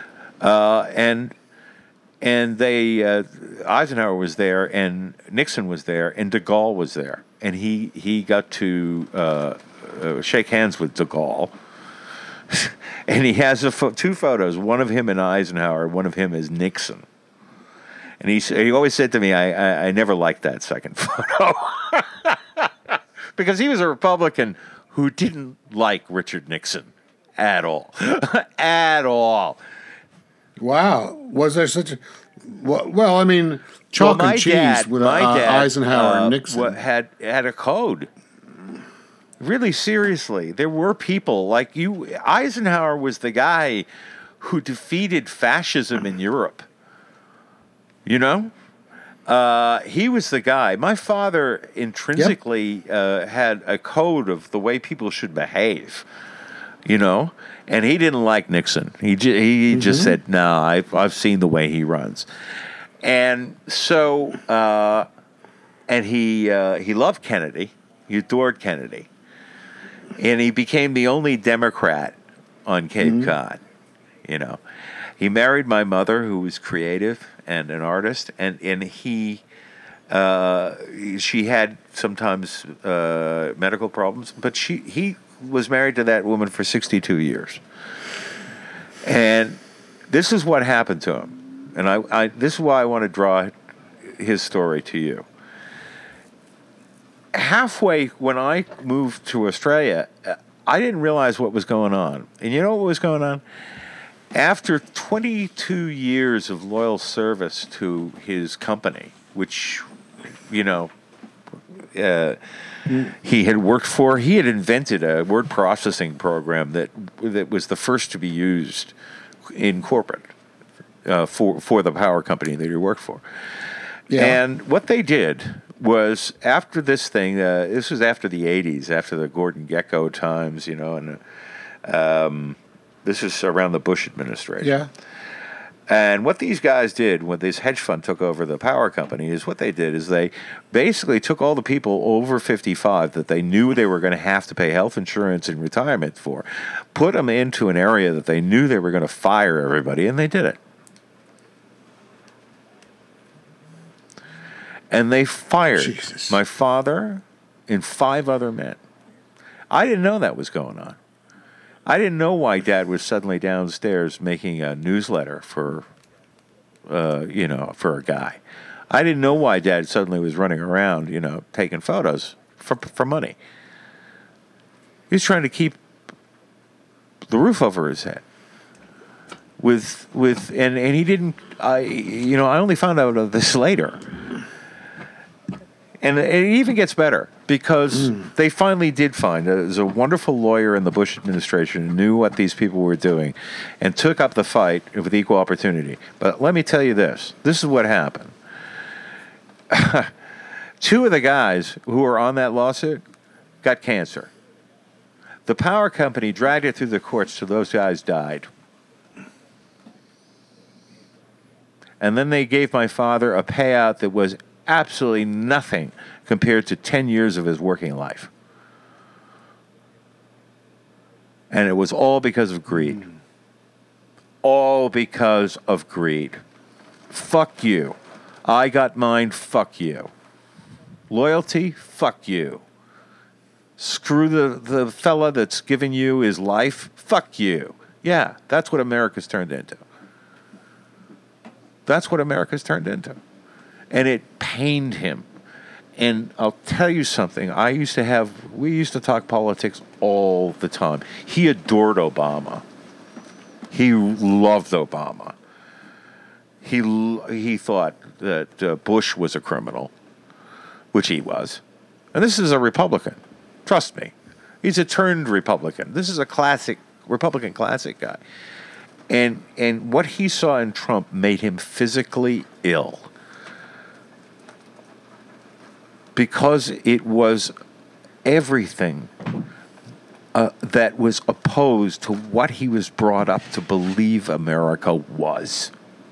Uh, and and they uh, Eisenhower was there, and Nixon was there, and de Gaulle was there, and he he got to uh, uh, shake hands with de Gaulle. And he has a fo- two photos, one of him and Eisenhower, one of him as Nixon. And he he always said to me, I, I, I never liked that second photo. Because he was a Republican who didn't like Richard Nixon at all. At all. Wow. Was there such a... Well, well I mean, chalk well, and cheese dad, with my uh, dad, Eisenhower uh, and Nixon. wa- had, had a code. Really, seriously, there were people like you. Eisenhower was the guy who defeated fascism in Europe. You know, uh, he was the guy. My father intrinsically uh, had a code of the way people should behave. You know, and he didn't like Nixon. He j- he just Mhm. said, "No, I've I've seen the way he runs," and so uh, and he uh, he loved Kennedy. He adored Kennedy. And he became the only Democrat on Cape Mhm. Cod, you know. He married my mother, who was creative and an artist, and, and he, uh, she had sometimes uh, medical problems, but she he was married to that woman for sixty-two years. And this is what happened to him. And I, I this is why I want to draw his story to you. Halfway when I moved to Australia, uh, I didn't realize what was going on. And you know what was going on? After twenty-two years of loyal service to his company, which, you know, uh, he had worked for, he had invented a word processing program that that was the first to be used in corporate uh, for for the power company that he worked for. Yeah. And what they did was after this thing, uh, this was after the eighties, after the Gordon Gekko times, you know, and uh, um, this is around the Bush administration. Yeah. And what these guys did when this hedge fund took over the power company is what they did is they basically took all the people over fifty-five that they knew they were going to have to pay health insurance and retirement for, put them into an area that they knew they were going to fire everybody, and they did it. And they fired Jesus. my father and five other men. I didn't know that was going on. I didn't know why Dad was suddenly downstairs making a newsletter for, uh, you know, for a guy. I didn't know why Dad suddenly was running around, you know, taking photos for for money. He was trying to keep the roof over his head. With with and, and he didn't. I you know I only found out of this later. And it even gets better because mm. they finally did find uh, there's a wonderful lawyer in the Bush administration who knew what these people were doing and took up the fight with equal opportunity. But let me tell you this. This is what happened. Two of the guys who were on that lawsuit got cancer. The power company dragged it through the courts till those guys died. And then they gave my father a payout that was absolutely nothing compared to ten years of his working life. And it was all because of greed. Mm. All because of greed. Fuck you. I got mine, fuck you. Loyalty, fuck you. Screw the, the fella that's giving you his life, fuck you. Yeah, that's what America's turned into. That's what America's turned into. And it pained him. And I'll tell you something. I used to have, we used to talk politics all the time. He adored Obama. He loved Obama. He he thought that uh, Bush was a criminal, which he was. And this is a Republican. Trust me. He's a turned Republican. This is a classic, Republican classic guy. And and what he saw in Trump made him physically ill. Because it was everything uh, that was opposed to what he was brought up to believe America was.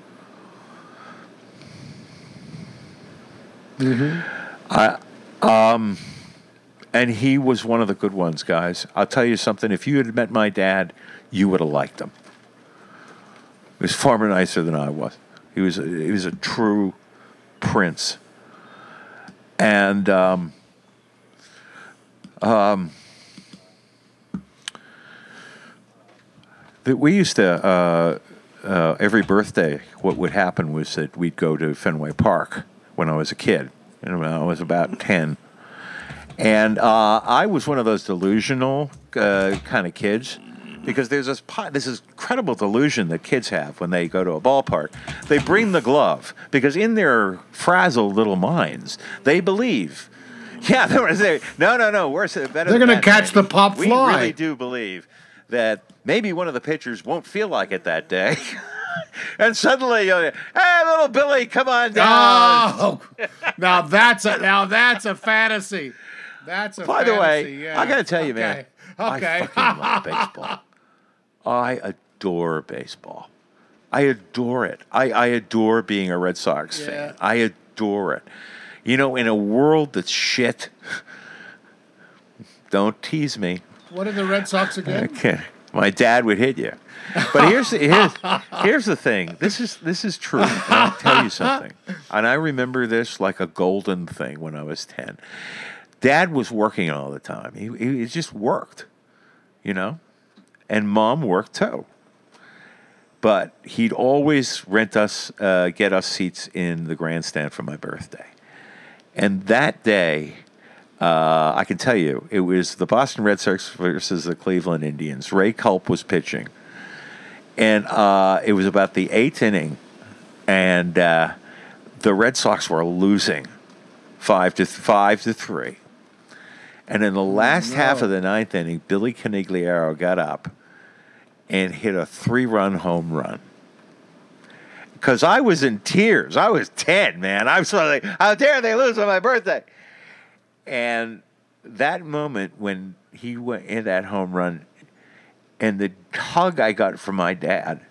Mm-hmm. I, um, and he was one of the good ones, guys. I'll tell you something. If you had met my dad, you would have liked him. He was far more nicer than I was. He was a, he was a true prince. And um, um, that we used to uh, uh, every birthday. What would happen was that we'd go to Fenway Park when I was a kid. You know, when I was about ten, and uh, I was one of those delusional uh, kind of kids. Because there's this this incredible delusion that kids have when they go to a ballpark. They bring the glove because in their frazzled little minds, they believe, yeah, they're going to say, no, no, no, we're better. They're going to catch the pop we fly. We really do believe that maybe one of the pitchers won't feel like it that day. And suddenly, you're, hey, little Billy, come on down. Oh, now that's a now that's a fantasy. That's a By fantasy. the way, yeah. I got to tell you, okay. man, Okay. I fucking love baseball. I adore baseball. I adore it. I, I adore being a Red Sox Yeah. fan. I adore it. You know, in a world that's shit, don't tease me. What are the Red Sox again? Okay. My dad would hit you. But here's the, here's, here's the thing. This is this is true. And I'll tell you something. And I remember this like a golden thing when I was ten. Dad was working all the time. He, he, he just worked, you know? And Mom worked too. But he'd always rent us, uh, get us seats in the grandstand for my birthday. And that day, uh, I can tell you, it was the Boston Red Sox versus the Cleveland Indians. Ray Culp was pitching. And uh, it was about the eighth inning. And uh, the Red Sox were losing five to th- five to three. And in the last no. half of the ninth inning, Billy Canigliaro got up and hit a three-run home run. Because I was in tears. I was ten, man. I was sort of like, how dare they lose on my birthday? And that moment when he went in that home run and the hug I got from my dad,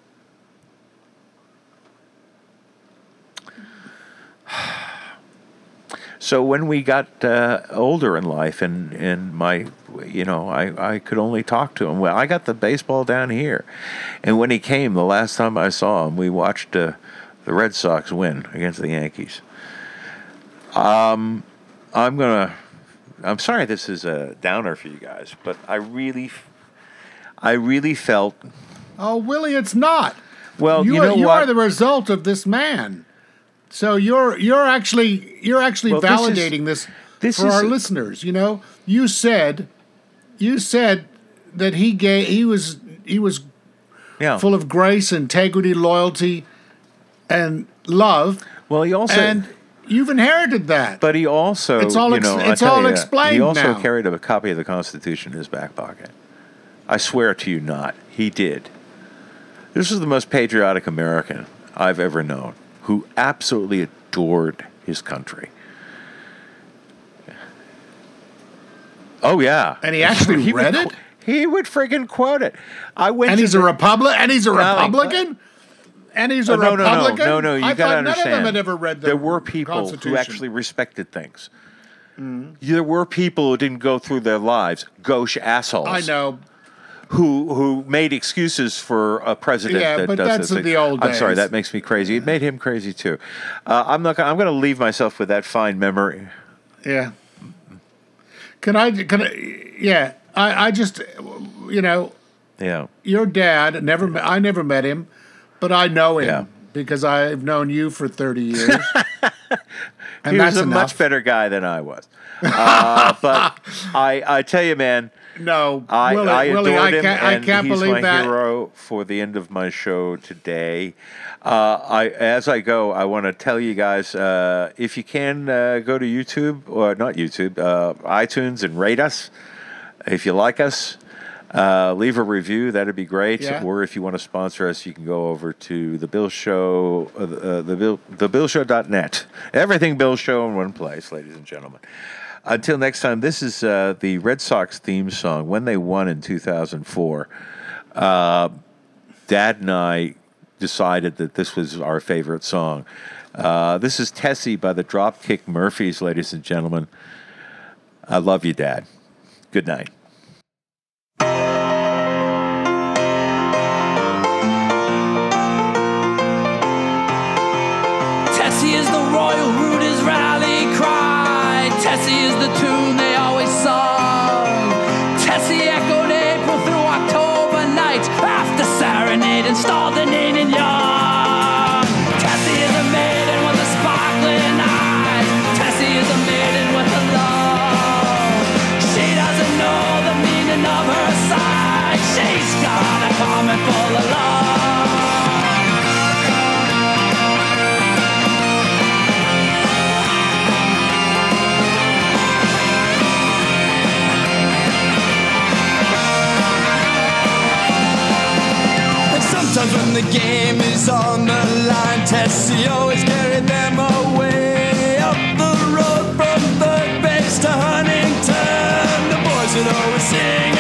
so when we got uh, older in life and, and my, you know, I, I could only talk to him. Well, I got the baseball down here. And when he came, the last time I saw him, we watched uh, the Red Sox win against the Yankees. Um, I'm going to, I'm sorry this is a downer for you guys, but I really, I really felt. Oh, Willie, it's not. Well, you, you know are, you what? are the result of this man. So you're you're actually you're actually Well, this is- validating this, this for is- our listeners. You know, you said you said that he gave he was he was Yeah. full of grace, integrity, loyalty, and love. Well, he also. and you've inherited that. But he also, It's all you ex- know, I it's tell all you, explained He also now. carried a copy of the Constitution in his back pocket. I swear to you not. He did. This is the most patriotic American I've ever known, who absolutely adored his country. Oh, yeah. And he actually He would read qu- it? He would friggin' quote it. I went And to he's the- a Republic. And he's a Golly, Republican. And he's a Oh, no, no, no, Republican. no, no. You I got to thought understand. none of them had ever read the there were people Constitution. who actually respected things. Mm. There were people who didn't go through their lives, gauche assholes. I know. Who who made excuses for a president Yeah, that but does that's this in thing. the old I'm sorry, days. that makes me crazy. It made him crazy too. Uh, I'm not. Gonna, I'm going to leave myself with that fine memory. Yeah. Can I? Can I? Yeah. I. I just. You know. Yeah. Your dad never. met- I never met him, but I know him Yeah. because I've known you for thirty years. and he that's was a enough. much better guy than I was. Uh, but I, I tell you, man. No, I, Willie, I adored Willie, I him, can't- I and can't he's believe my that. hero for the end of my show today. Uh, I, as I go, I want to tell you guys, uh, if you can, uh, go to YouTube, or not YouTube, uh, iTunes, and rate us. If you like us, uh, leave a review. That'd be great. Yeah. Or if you want to sponsor us, you can go over to the Bill Show, uh, uh, the Bill, the Bill Show dot net. Everything Bill Show in one place, ladies and gentlemen. Until next time, this is uh, the Red Sox theme song. When they won in two thousand four, uh, Dad and I decided that this was our favorite song. Uh, this is Tessie by the Dropkick Murphys, ladies and gentlemen. I love you, Dad. Good night. the game is on the line, Tessie always carried them away. Up the road from third base to Huntington, the boys would always sing